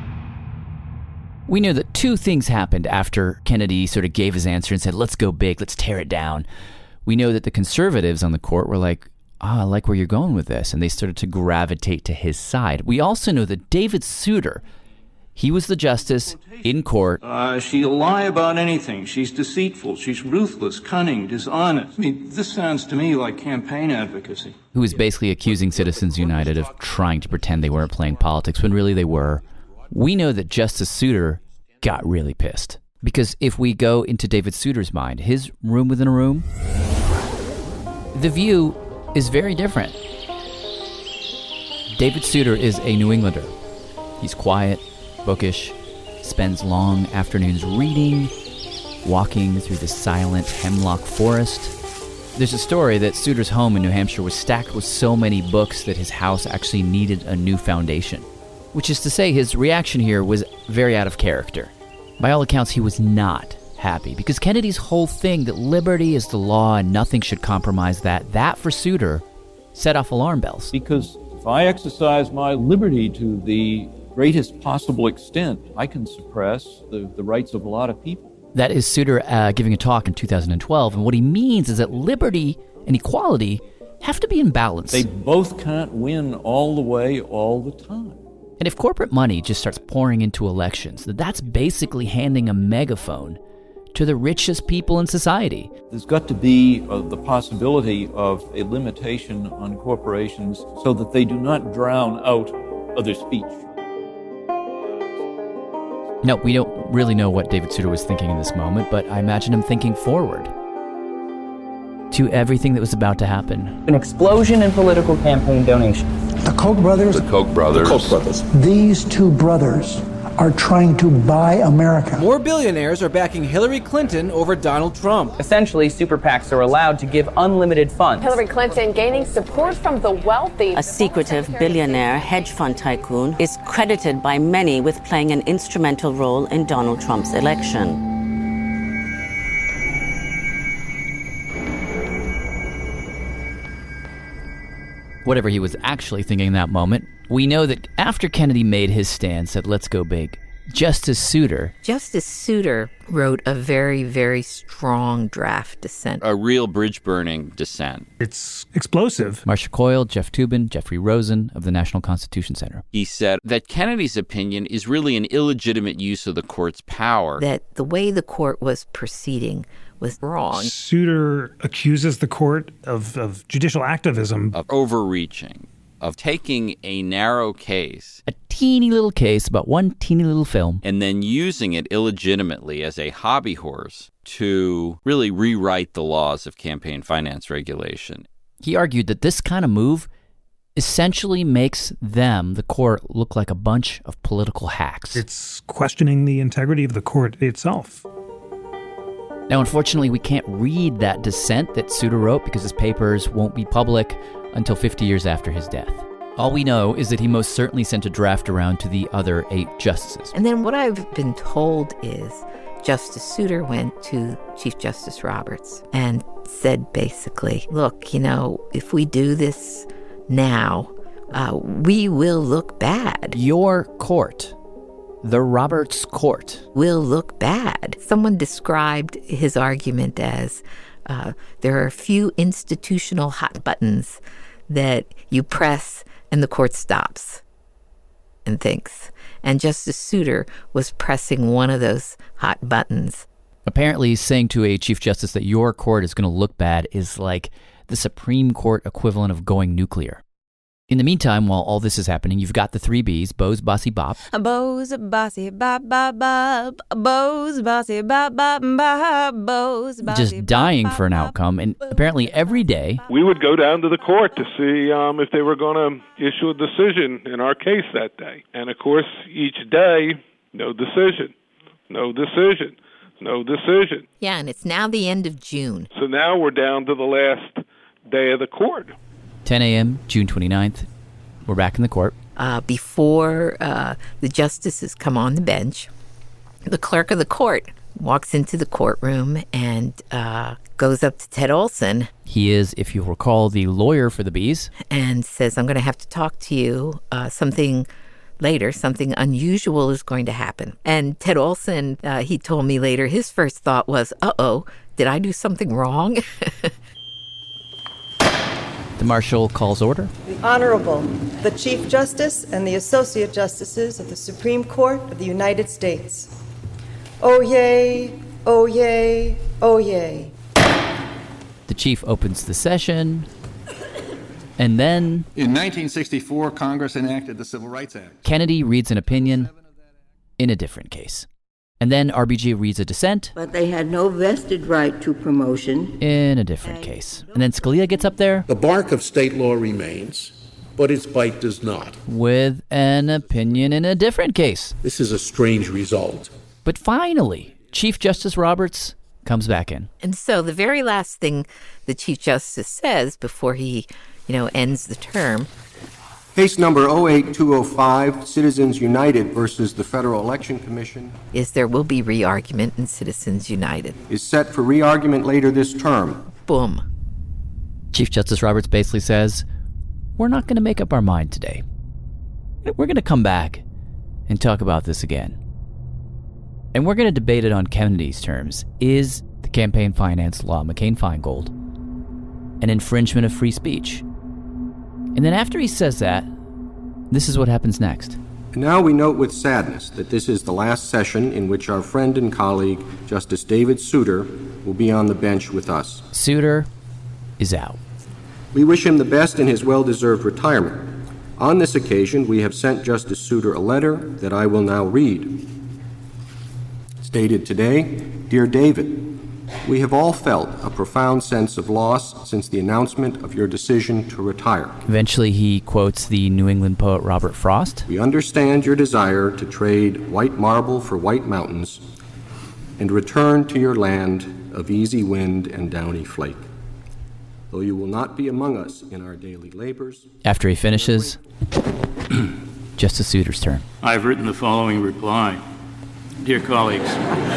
we knew that two things happened after Kennedy sort of gave his answer and said, let's go big, let's tear it down. We know that the conservatives on the court were like, ah, I like where you're going with this, and they started to gravitate to his side. We also know that David Souter, he was the justice in court. Uh, she'll lie about anything. She's deceitful. She's ruthless, cunning, dishonest. I mean, this sounds to me like campaign advocacy. Who was basically accusing Citizens United of trying to pretend they weren't playing politics when really they were. We know that Justice Souter got really pissed. Because if we go into David Souter's mind, his room within a room, the view is very different. David Souter is a New Englander. He's quiet, bookish, spends long afternoons reading, walking through the silent hemlock forest. There's a story that Souter's home in New Hampshire was stacked with so many books that his house actually needed a new foundation. Which is to say, his reaction here was very out of character. By all accounts, he was not happy, because Kennedy's whole thing that liberty is the law and nothing should compromise that, that for Souter set off alarm bells. Because if I exercise my liberty to the greatest possible extent, I can suppress the, the rights of a lot of people. That is Souter uh, giving a talk in two thousand twelve, and what he means is that liberty and equality have to be in balance. They both can't win all the way, all the time. And if corporate money just starts pouring into elections, that's basically handing a megaphone to the richest people in society. There's got to be uh, the possibility of a limitation on corporations so that they do not drown out other speech. No, we don't really know what David Souter was thinking in this moment, but I imagine him thinking forward to everything that was about to happen. An explosion in political campaign donations. The Koch brothers. The Koch brothers. The Koch brothers. These two brothers are trying to buy America. More billionaires are backing Hillary Clinton over Donald Trump. Essentially, super PACs are allowed to give unlimited funds. Hillary Clinton gaining support from the wealthy. A secretive billionaire hedge fund tycoon is credited by many with playing an instrumental role in Donald Trump's election. Whatever he was actually thinking in that moment, we know that after Kennedy made his stand, said, let's go big, Justice Souter. Justice Souter wrote a very, very strong draft dissent. A real bridge-burning dissent. It's explosive. Marcia Coyle, Jeff Toobin, Jeffrey Rosen of the National Constitution Center. He said that Kennedy's opinion is really an illegitimate use of the court's power. That the way the court was proceeding was wrong. Souter accuses the court of, of judicial activism. Of overreaching, of taking a narrow case. A teeny little case about one teeny little film. And then using it illegitimately as a hobby horse to really rewrite the laws of campaign finance regulation. He argued that this kind of move essentially makes them, the court, look like a bunch of political hacks. It's questioning the integrity of the court itself. Now, unfortunately, we can't read that dissent that Souter wrote because his papers won't be public until fifty years after his death. All we know is that he most certainly sent a draft around to the other eight justices. And then what I've been told is Justice Souter went to Chief Justice Roberts and said basically, look, you know, if we do this now, uh, we will look bad. Your court, the Roberts Court, will look bad. Someone described his argument as uh, there are a few institutional hot buttons that you press and the court stops and thinks. And Justice Souter was pressing one of those hot buttons. Apparently, saying to a Chief Justice that your court is going to look bad is like the Supreme Court equivalent of going nuclear. In the meantime, while all this is happening, you've got the three Bs, Bose, Bossy, Bop. Bose, Bossy, Bop, Bop, Bop. Bose, Bossy, Bop, Bop, Bop. Bose, Bossy, Just dying for an outcome, and apparently every day... We would go down to the court to see um, if they were going to issue a decision in our case that day. And, of course, each day, no decision, no decision, no decision. Yeah, and it's now the end of June. So now we're down to the last day of the court. ten a.m., June twenty-ninth. We're back in the court. Uh, before uh, the justices come on the bench, the clerk of the court walks into the courtroom and uh, goes up to Ted Olson. He is, if you recall, the lawyer for the Bs. And says, I'm going to have to talk to you. Uh, something later, something unusual is going to happen. And Ted Olson, uh, he told me later, his first thought was, uh-oh, did I do something wrong? The marshal calls order. The Honorable, the Chief Justice and the Associate Justices of the Supreme Court of the United States. Oh, yay, oh, yay, oh, yay. The chief opens the session, and then... In nineteen sixty-four, Congress enacted the Civil Rights Act. Kennedy reads an opinion in a different case. And then R B G reads a dissent. But they had no vested right to promotion. In a different case. And then Scalia gets up there. The bark of state law remains, but its bite does not. With an opinion in a different case. This is a strange result. But finally, Chief Justice Roberts comes back in. And so the very last thing the Chief Justice says before he, you know, ends the term... Case number oh eight two oh five, Citizens United versus the Federal Election Commission. Is there will be re-argument in Citizens United. Is set for re-argument later this term. Boom. Chief Justice Roberts basically says, we're not going to make up our mind today. We're going to come back and talk about this again. And we're going to debate it on Kennedy's terms. Is the campaign finance law, McCain-Feingold, an infringement of free speech? And then after he says that, this is what happens next. And now we note with sadness that this is the last session in which our friend and colleague, Justice David Souter, will be on the bench with us. Souter is out. We wish him the best in his well-deserved retirement. On this occasion, we have sent Justice Souter a letter that I will now read. Stated today, Dear David, we have all felt a profound sense of loss since the announcement of your decision to retire. Eventually, he quotes the New England poet Robert Frost. We understand your desire to trade white marble for white mountains and return to your land of easy wind and downy flake. Though you will not be among us in our daily labors. After he finishes, Justice Souter's turn. I've written the following reply. Dear colleagues,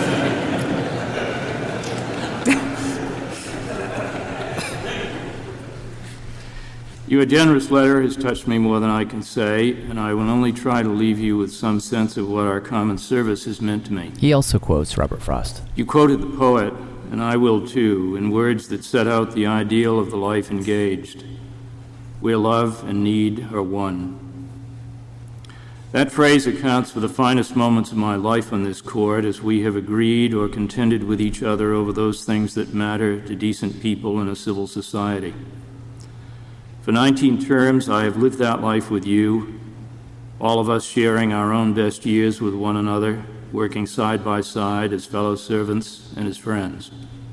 your generous letter has touched me more than I can say, and I will only try to leave you with some sense of what our common service has meant to me. He also quotes Robert Frost. You quoted the poet, and I will too, in words that set out the ideal of the life engaged, where love and need are one. That phrase accounts for the finest moments of my life on this court as we have agreed or contended with each other over those things that matter to decent people in a civil society. For nineteen terms, I have lived that life with you, all of us sharing our own best years with one another, working side by side as fellow servants and as friends.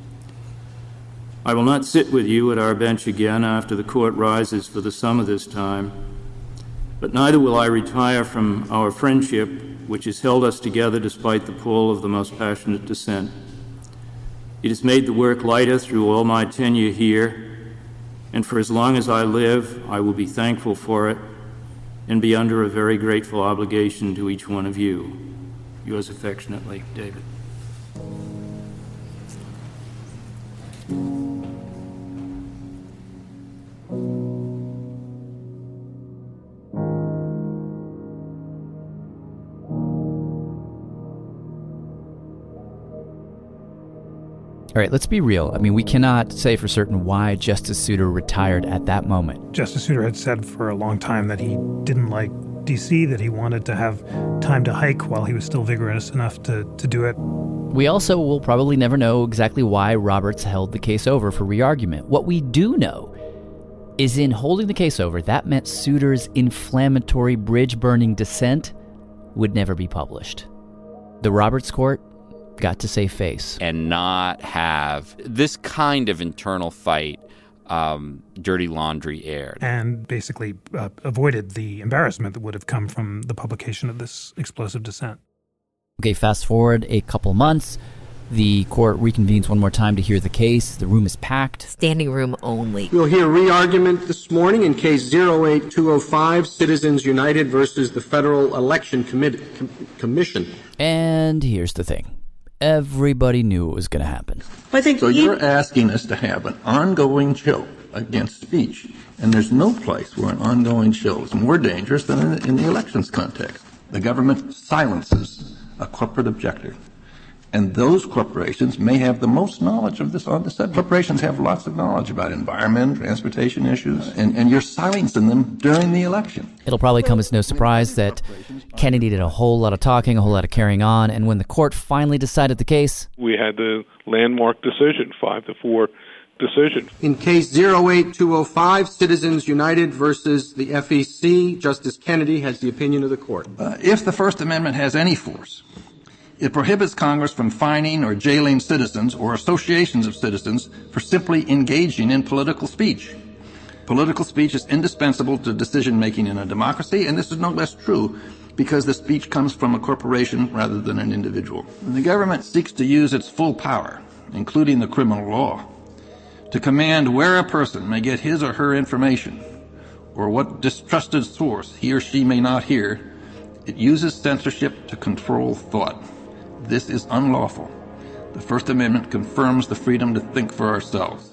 I will not sit with you at our bench again after the court rises for the sum of this time, but neither will I retire from our friendship, which has held us together despite the pull of the most passionate dissent. It has made the work lighter through all my tenure here, and for as long as I live, I will be thankful for it and be under a very grateful obligation to each one of you. Yours affectionately, David. All right, let's be real. I mean, we cannot say for certain why Justice Souter retired at that moment. Justice Souter had said for a long time that he didn't like D C, that he wanted to have time to hike while he was still vigorous enough to, to do it. We also will probably never know exactly why Roberts held the case over for re-argument. What we do know is in holding the case over, that meant Souter's inflammatory bridge-burning dissent would never be published. The Roberts Court got to save face. And not have this kind of internal fight, um, dirty laundry aired. And basically uh, avoided the embarrassment that would have come from the publication of this explosive dissent. Okay, fast forward a couple months. The court reconvenes one more time to hear the case. The room is packed. Standing room only. We'll hear re-argument this morning in case zero eight two oh five, Citizens United versus the Federal Election Commi- Com- Commission. And here's the thing. Everybody knew it was going to happen. I think so. You're asking us to have an ongoing chill against speech, and there's no place where an ongoing chill is more dangerous than in, in the elections context. The government silences a corporate objector. And those corporations may have the most knowledge of this on the subject. Corporations have lots of knowledge about environment, transportation issues, and, and you're silencing them during the election. It'll probably come as no surprise that Kennedy did a whole lot of talking, a whole lot of carrying on, and when the court finally decided the case, we had the landmark decision, five to four decision. In case zero eight two oh five, Citizens United versus the F E C, Justice Kennedy has the opinion of the court. Uh, if the First Amendment has any force, it prohibits Congress from fining or jailing citizens or associations of citizens for simply engaging in political speech. Political speech is indispensable to decision-making in a democracy, and this is no less true because the speech comes from a corporation rather than an individual. The government seeks to use its full power, including the criminal law, to command where a person may get his or her information or what distrusted source he or she may not hear. It uses censorship to control thought. This is unlawful. The First Amendment confirms the freedom to think for ourselves.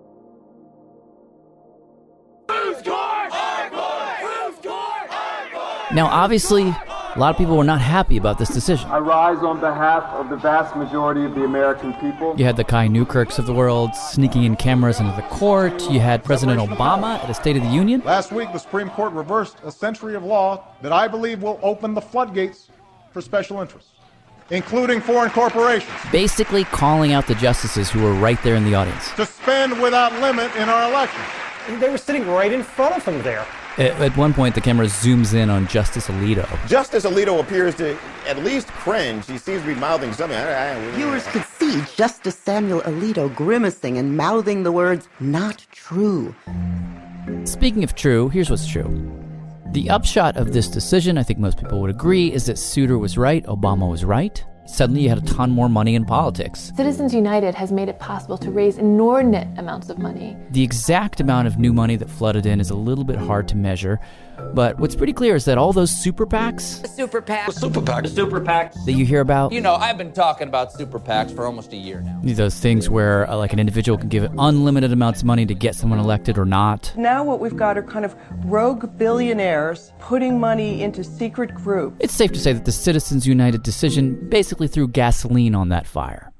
now obviously a lot of people were not happy about this decision. I rise on behalf of the vast majority of the American people. You had the Kai Newkirks of the world sneaking in cameras into the court. You had President Obama at a State of the Union. Last week, the Supreme Court reversed a century of law that I believe will open the floodgates for special interests, including foreign corporations. Basically calling out the justices who were right there in the audience. To spend without limit in our elections. They were sitting right in front of him there. At one point, the camera zooms in on Justice Alito. Justice Alito appears to at least cringe. He seems to be mouthing something. I, I, Viewers could see Justice Samuel Alito grimacing and mouthing the words, "not true." Speaking of true, here's what's true. The upshot of this decision, I think most people would agree, is that Souter was right, Obama was right. Suddenly you had a ton more money in politics. Citizens United has made it possible to raise inordinate amounts of money. The exact amount of new money that flooded in is a little bit hard to measure, but what's pretty clear is that all those super PACs... The super PAC. The super PAC. The super PACs. That you hear about... You know, I've been talking about super PACs for almost a year now. Those things where uh, like an individual can give unlimited amounts of money to get someone elected or not. Now what we've got are kind of rogue billionaires putting money into secret groups. It's safe to say that the Citizens United decision basically threw gasoline on that fire.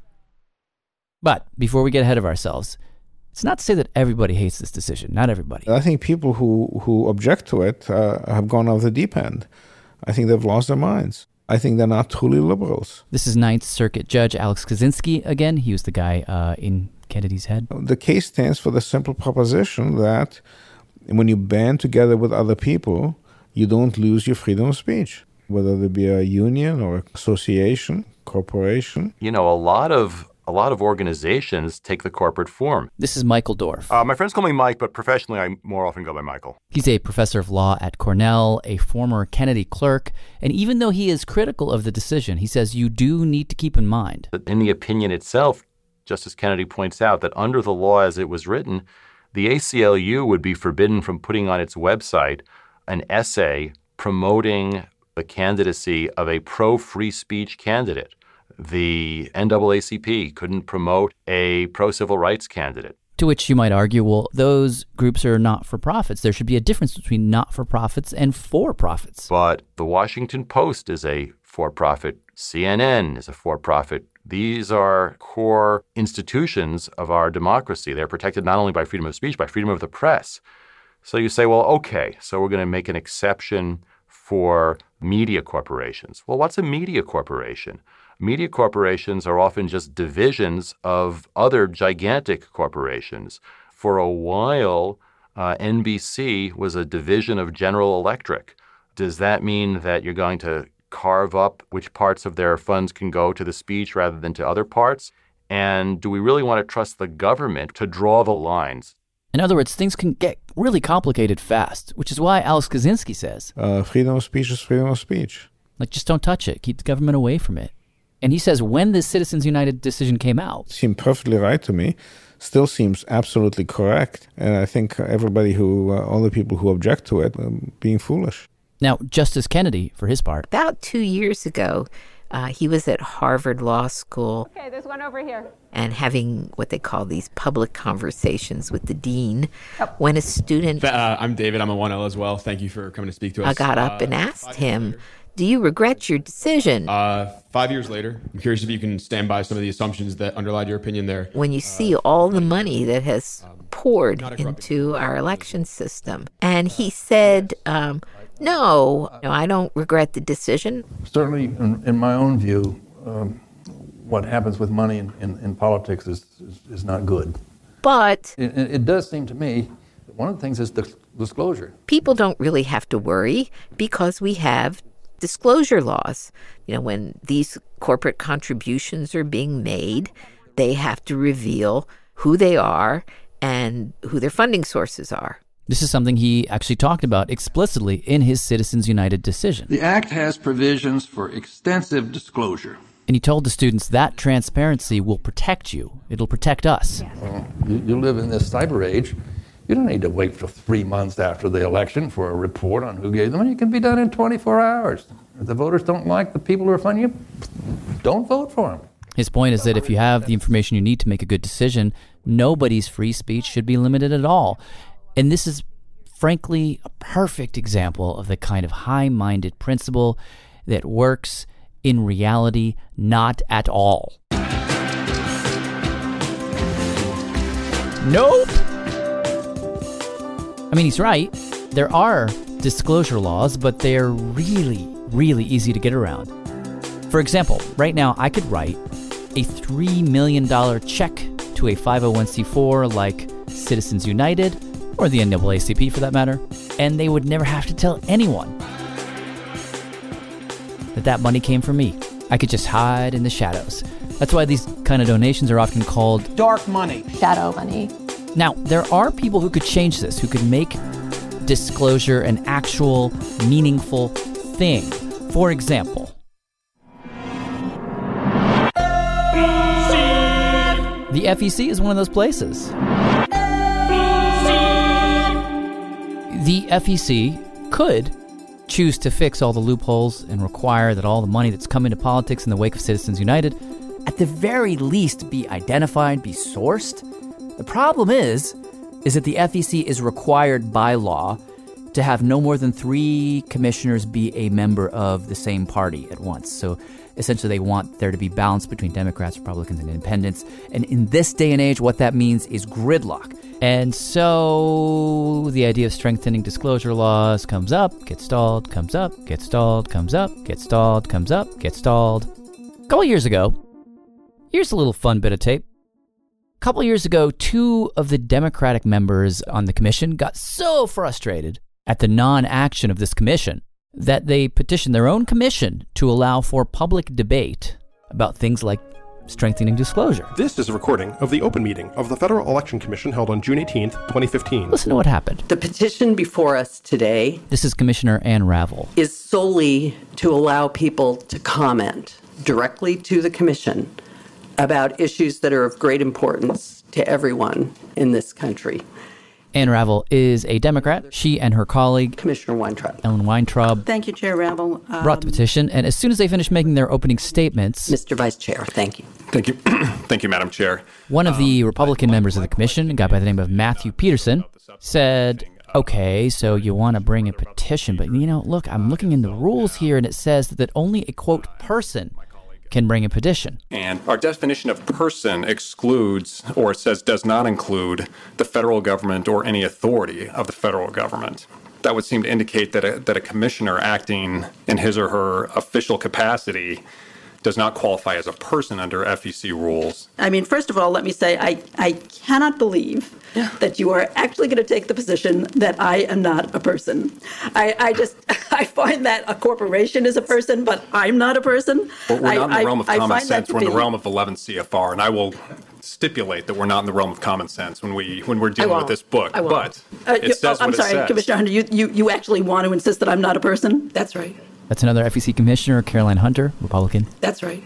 But before we get ahead of ourselves, it's not to say that everybody hates this decision. Not everybody. I think people who, who object to it uh, have gone off the deep end. I think they've lost their minds. I think they're not truly liberals. This is Ninth Circuit Judge Alex Kaczynski again. He was the guy uh, in Kennedy's head. The case stands for the simple proposition that when you band together with other people, you don't lose your freedom of speech, whether there be a union or association, corporation. You know, a lot of a lot of organizations take the corporate form. This is Michael Dorf. Uh, my friends call me Mike, but professionally I more often go by Michael. He's a professor of law at Cornell, a former Kennedy clerk, and even though he is critical of the decision, he says you do need to keep in mind. In the opinion itself, Justice Kennedy points out that under the law as it was written, the A C L U would be forbidden from putting on its website an essay promoting the candidacy of a pro-free speech candidate. The N double A C P couldn't promote a pro-civil rights candidate. To which you might argue, well, those groups are not-for-profits. There should be a difference between not-for-profits and for-profits. But the Washington Post is a for-profit. C N N is a for-profit. These are core institutions of our democracy. They're protected not only by freedom of speech, by freedom of the press. So you say, well, okay, so we're going to make an exception for media corporations. Well, what's a media corporation? Media corporations are often just divisions of other gigantic corporations. For a while, uh, N B C was a division of General Electric. Does that mean that you're going to carve up which parts of their funds can go to the speech rather than to other parts? And do we really want to trust the government to draw the lines? In other words, things can get really complicated fast, which is why Alex Kaczynski says, Uh, freedom of speech is freedom of speech. Like, just don't touch it. Keep the government away from it. And he says when this Citizens United decision came out, it seemed perfectly right to me. Still seems absolutely correct. And I think everybody who, uh, all the people who object to it, um, being foolish. Now, Justice Kennedy, for his part. About two years ago, uh, he was at Harvard Law School. Okay, there's one over here. And having what they call these public conversations with the dean. Oh. When a student... Uh, I'm David. I'm a one L as well. Thank you for coming to speak to us. I got up uh, and asked him, do you regret your decision? Uh, five years later, I'm curious if you can stand by some of the assumptions that underlie your opinion there. When you see all the money that has poured into our election system. And he said, um, no, no, I don't regret the decision. Certainly, in, in my own view, um, what happens with money in, in, in politics is, is, is not good. But it, it does seem to me that one of the things is dis- disclosure. People don't really have to worry because we have disclosure laws. You know, when these corporate contributions are being made, they have to reveal who they are and who their funding sources are. This is something he actually talked about explicitly in his Citizens United decision. The Act has provisions for extensive disclosure. And he told the students that transparency will protect you. It'll protect us. Well, you, you live in this cyber age. You don't need to wait for three months after the election for a report on who gave them money. It can be done in twenty-four hours. If the voters don't like the people who are funding you, don't vote for them. His point is that if you have the information you need to make a good decision, nobody's free speech should be limited at all. And this is, frankly, a perfect example of the kind of high-minded principle that works in reality not at all. Nope! I mean, he's right. There are disclosure laws, but they're really, really easy to get around. For example, right now I could write a three million dollars check to a five oh one c four like Citizens United, or the N double A C P for that matter, and they would never have to tell anyone that that money came from me. I could just hide in the shadows. That's why these kind of donations are often called dark money, shadow money. Now, there are people who could change this, who could make disclosure an actual, meaningful thing. For example, the F E C is one of those places. The F E C could choose to fix all the loopholes and require that all the money that's come into politics in the wake of Citizens United, at the very least, be identified, be sourced. The problem is, is that the F E C is required by law to have no more than three commissioners be a member of the same party at once. So essentially they want there to be balance between Democrats, Republicans, and independents. And in this day and age, what that means is gridlock. And so the idea of strengthening disclosure laws comes up, gets stalled, comes up, gets stalled, comes up, gets stalled, comes up, gets stalled. A couple years ago, here's a little fun bit of tape. A couple years ago, two of the Democratic members on the commission got so frustrated at the non-action of this commission that they petitioned their own commission to allow for public debate about things like strengthening disclosure. This is a recording of the open meeting of the Federal Election Commission held on June eighteenth, twenty fifteen. Listen to what happened. The petition before us today... This is Commissioner Ann Ravel. ...is solely to allow people to comment directly to the commission about issues that are of great importance to everyone in this country. Ann Ravel is a Democrat. She and her colleague, Commissioner Weintraub. Ellen Weintraub, Thank you, Chair Ravel. Um, brought the petition, and as soon as they finished making their opening statements... Mister Vice Chair, thank you. Thank you. Thank you, Madam Chair. One of the Republican members of the commission, a guy by the name of Matthew Peterson, said, okay, so you want to bring a petition, but, you know, look, I'm looking in the rules here, and it says that only a, quote, person can bring a petition. And our definition of person excludes, or it says does not include, the federal government or any authority of the federal government. That would seem to indicate that a, that a commissioner acting in his or her official capacity does not qualify as a person under F E C rules. I mean, first of all, let me say I, I cannot believe that you are actually going to take the position that I am not a person. I, I just, I find that a corporation is a person, but I'm not a person. But we're not I, in the realm of I, common I sense. We're in the be... realm of eleven C F R, and I will stipulate that we're not in the realm of common sense when we when we're dealing with this book. I won't. But uh, it you, says oh, I'm what sorry, it says. Commissioner Hunter, you, you, you actually want to insist that I'm not a person? That's right. That's another F E C Commissioner, Caroline Hunter, Republican. That's right.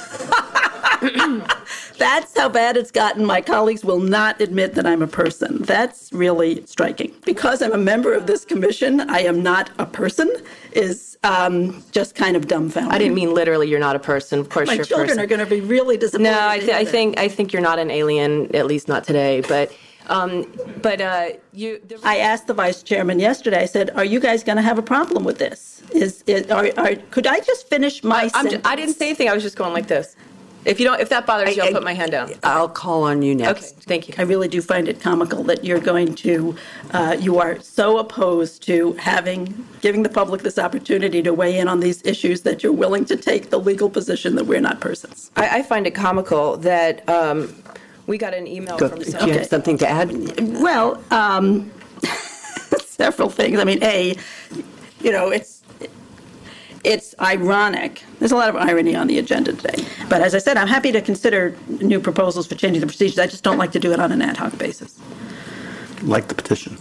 That's how bad it's gotten. My colleagues will not admit that I'm a person. That's really striking. Because I'm a member of this commission, I am not a person is um, just kind of dumbfounding. I didn't mean literally you're not a person. Of course My you're a children person. are going to be really disappointed. No, I, th- I think I think you're not an alien, at least not today. But um, but uh, you. The- I asked the vice chairman yesterday. I said, "Are you guys going to have a problem with this? Is it? Are, are, could I just finish my I'm sentence?" j- I didn't say anything. I was just going like this. If you don't, if that bothers you, I'll I- put my hand down. I'll call on you next. Okay, thank you. I really do find it comical that you're going to, uh, you are so opposed to having, giving the public this opportunity to weigh in on these issues that you're willing to take the legal position that we're not persons. I, I find it comical that um, we got an email Go- from do you someone. have something to add? Well, um, several things. I mean, A, you know, it's, It's ironic. There's a lot of irony on the agenda today. But as I said, I'm happy to consider new proposals for changing the procedures. I just don't like to do it on an ad hoc basis. Like the petition.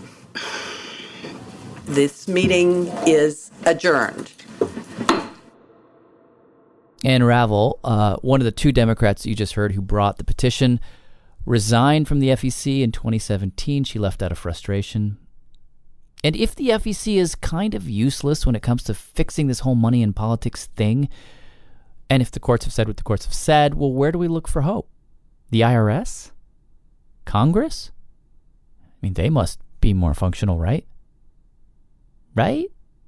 This meeting is adjourned. Ann Ravel, uh, one of the two Democrats you just heard who brought the petition, resigned from the F E C in twenty seventeen. She left out of frustration. And if the F E C is kind of useless when it comes to fixing this whole money in politics thing, and if the courts have said what the courts have said, well, where do we look for hope? The I R S? Congress? I mean, they must be more functional, right? Right?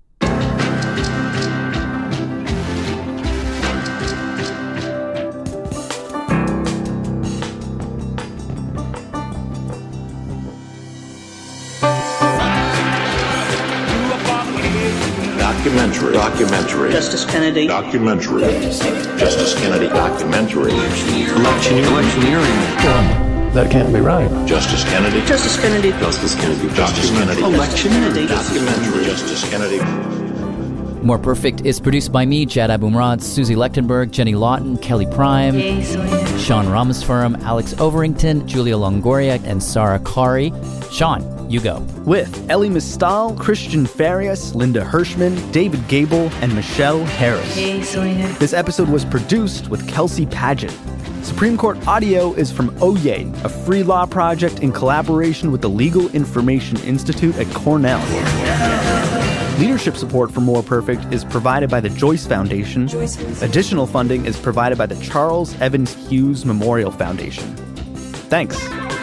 Documentary. Documentary. Justice Kennedy. Documentary. Justice Kennedy. Documentary. Election, electioneering. Well, that can't be right. Justice Kennedy. Justice Kennedy. Justice Kennedy. Justice Kennedy. Election. Documentary. Justice Kennedy. More Perfect is produced by me, Jad Abumrad, Susie Lechtenberg, Jenny Lawton, Kelly Prime, Sean Ramaswamy, Alex Overington, Julia Longoria, and Sarah Kari. Sean, you go. With Ellie Mistal, Christian Farias, Linda Hirschman, David Gable, and Michelle Harris. This episode was produced with Kelsey Paget. Supreme Court audio is from Oyez, a free law project in collaboration with the Legal Information Institute at Cornell. Leadership support for More Perfect is provided by the Joyce Foundation. Additional funding is provided by the Charles Evans Hughes Memorial Foundation. Thanks.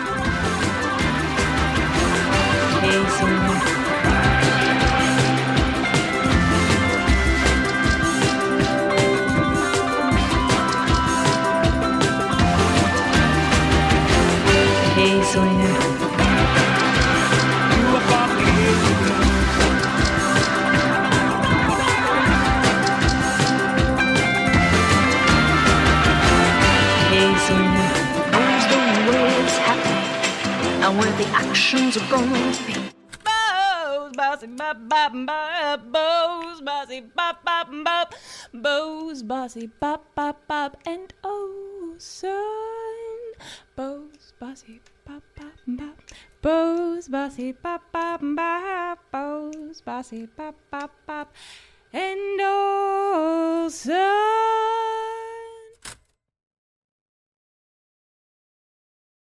Hey, Swinger. And where the actions are going to be. Bows, bossy, bop, bop, bop, bows, bossy, bop, bop, bop, bows, bossy, bop, bop, bop, and oh, son, bows, bossy, bop, bop, bop, bows, bossy, bop, bop, bop, bows, bossy, bop, bop, bop, and oh, son.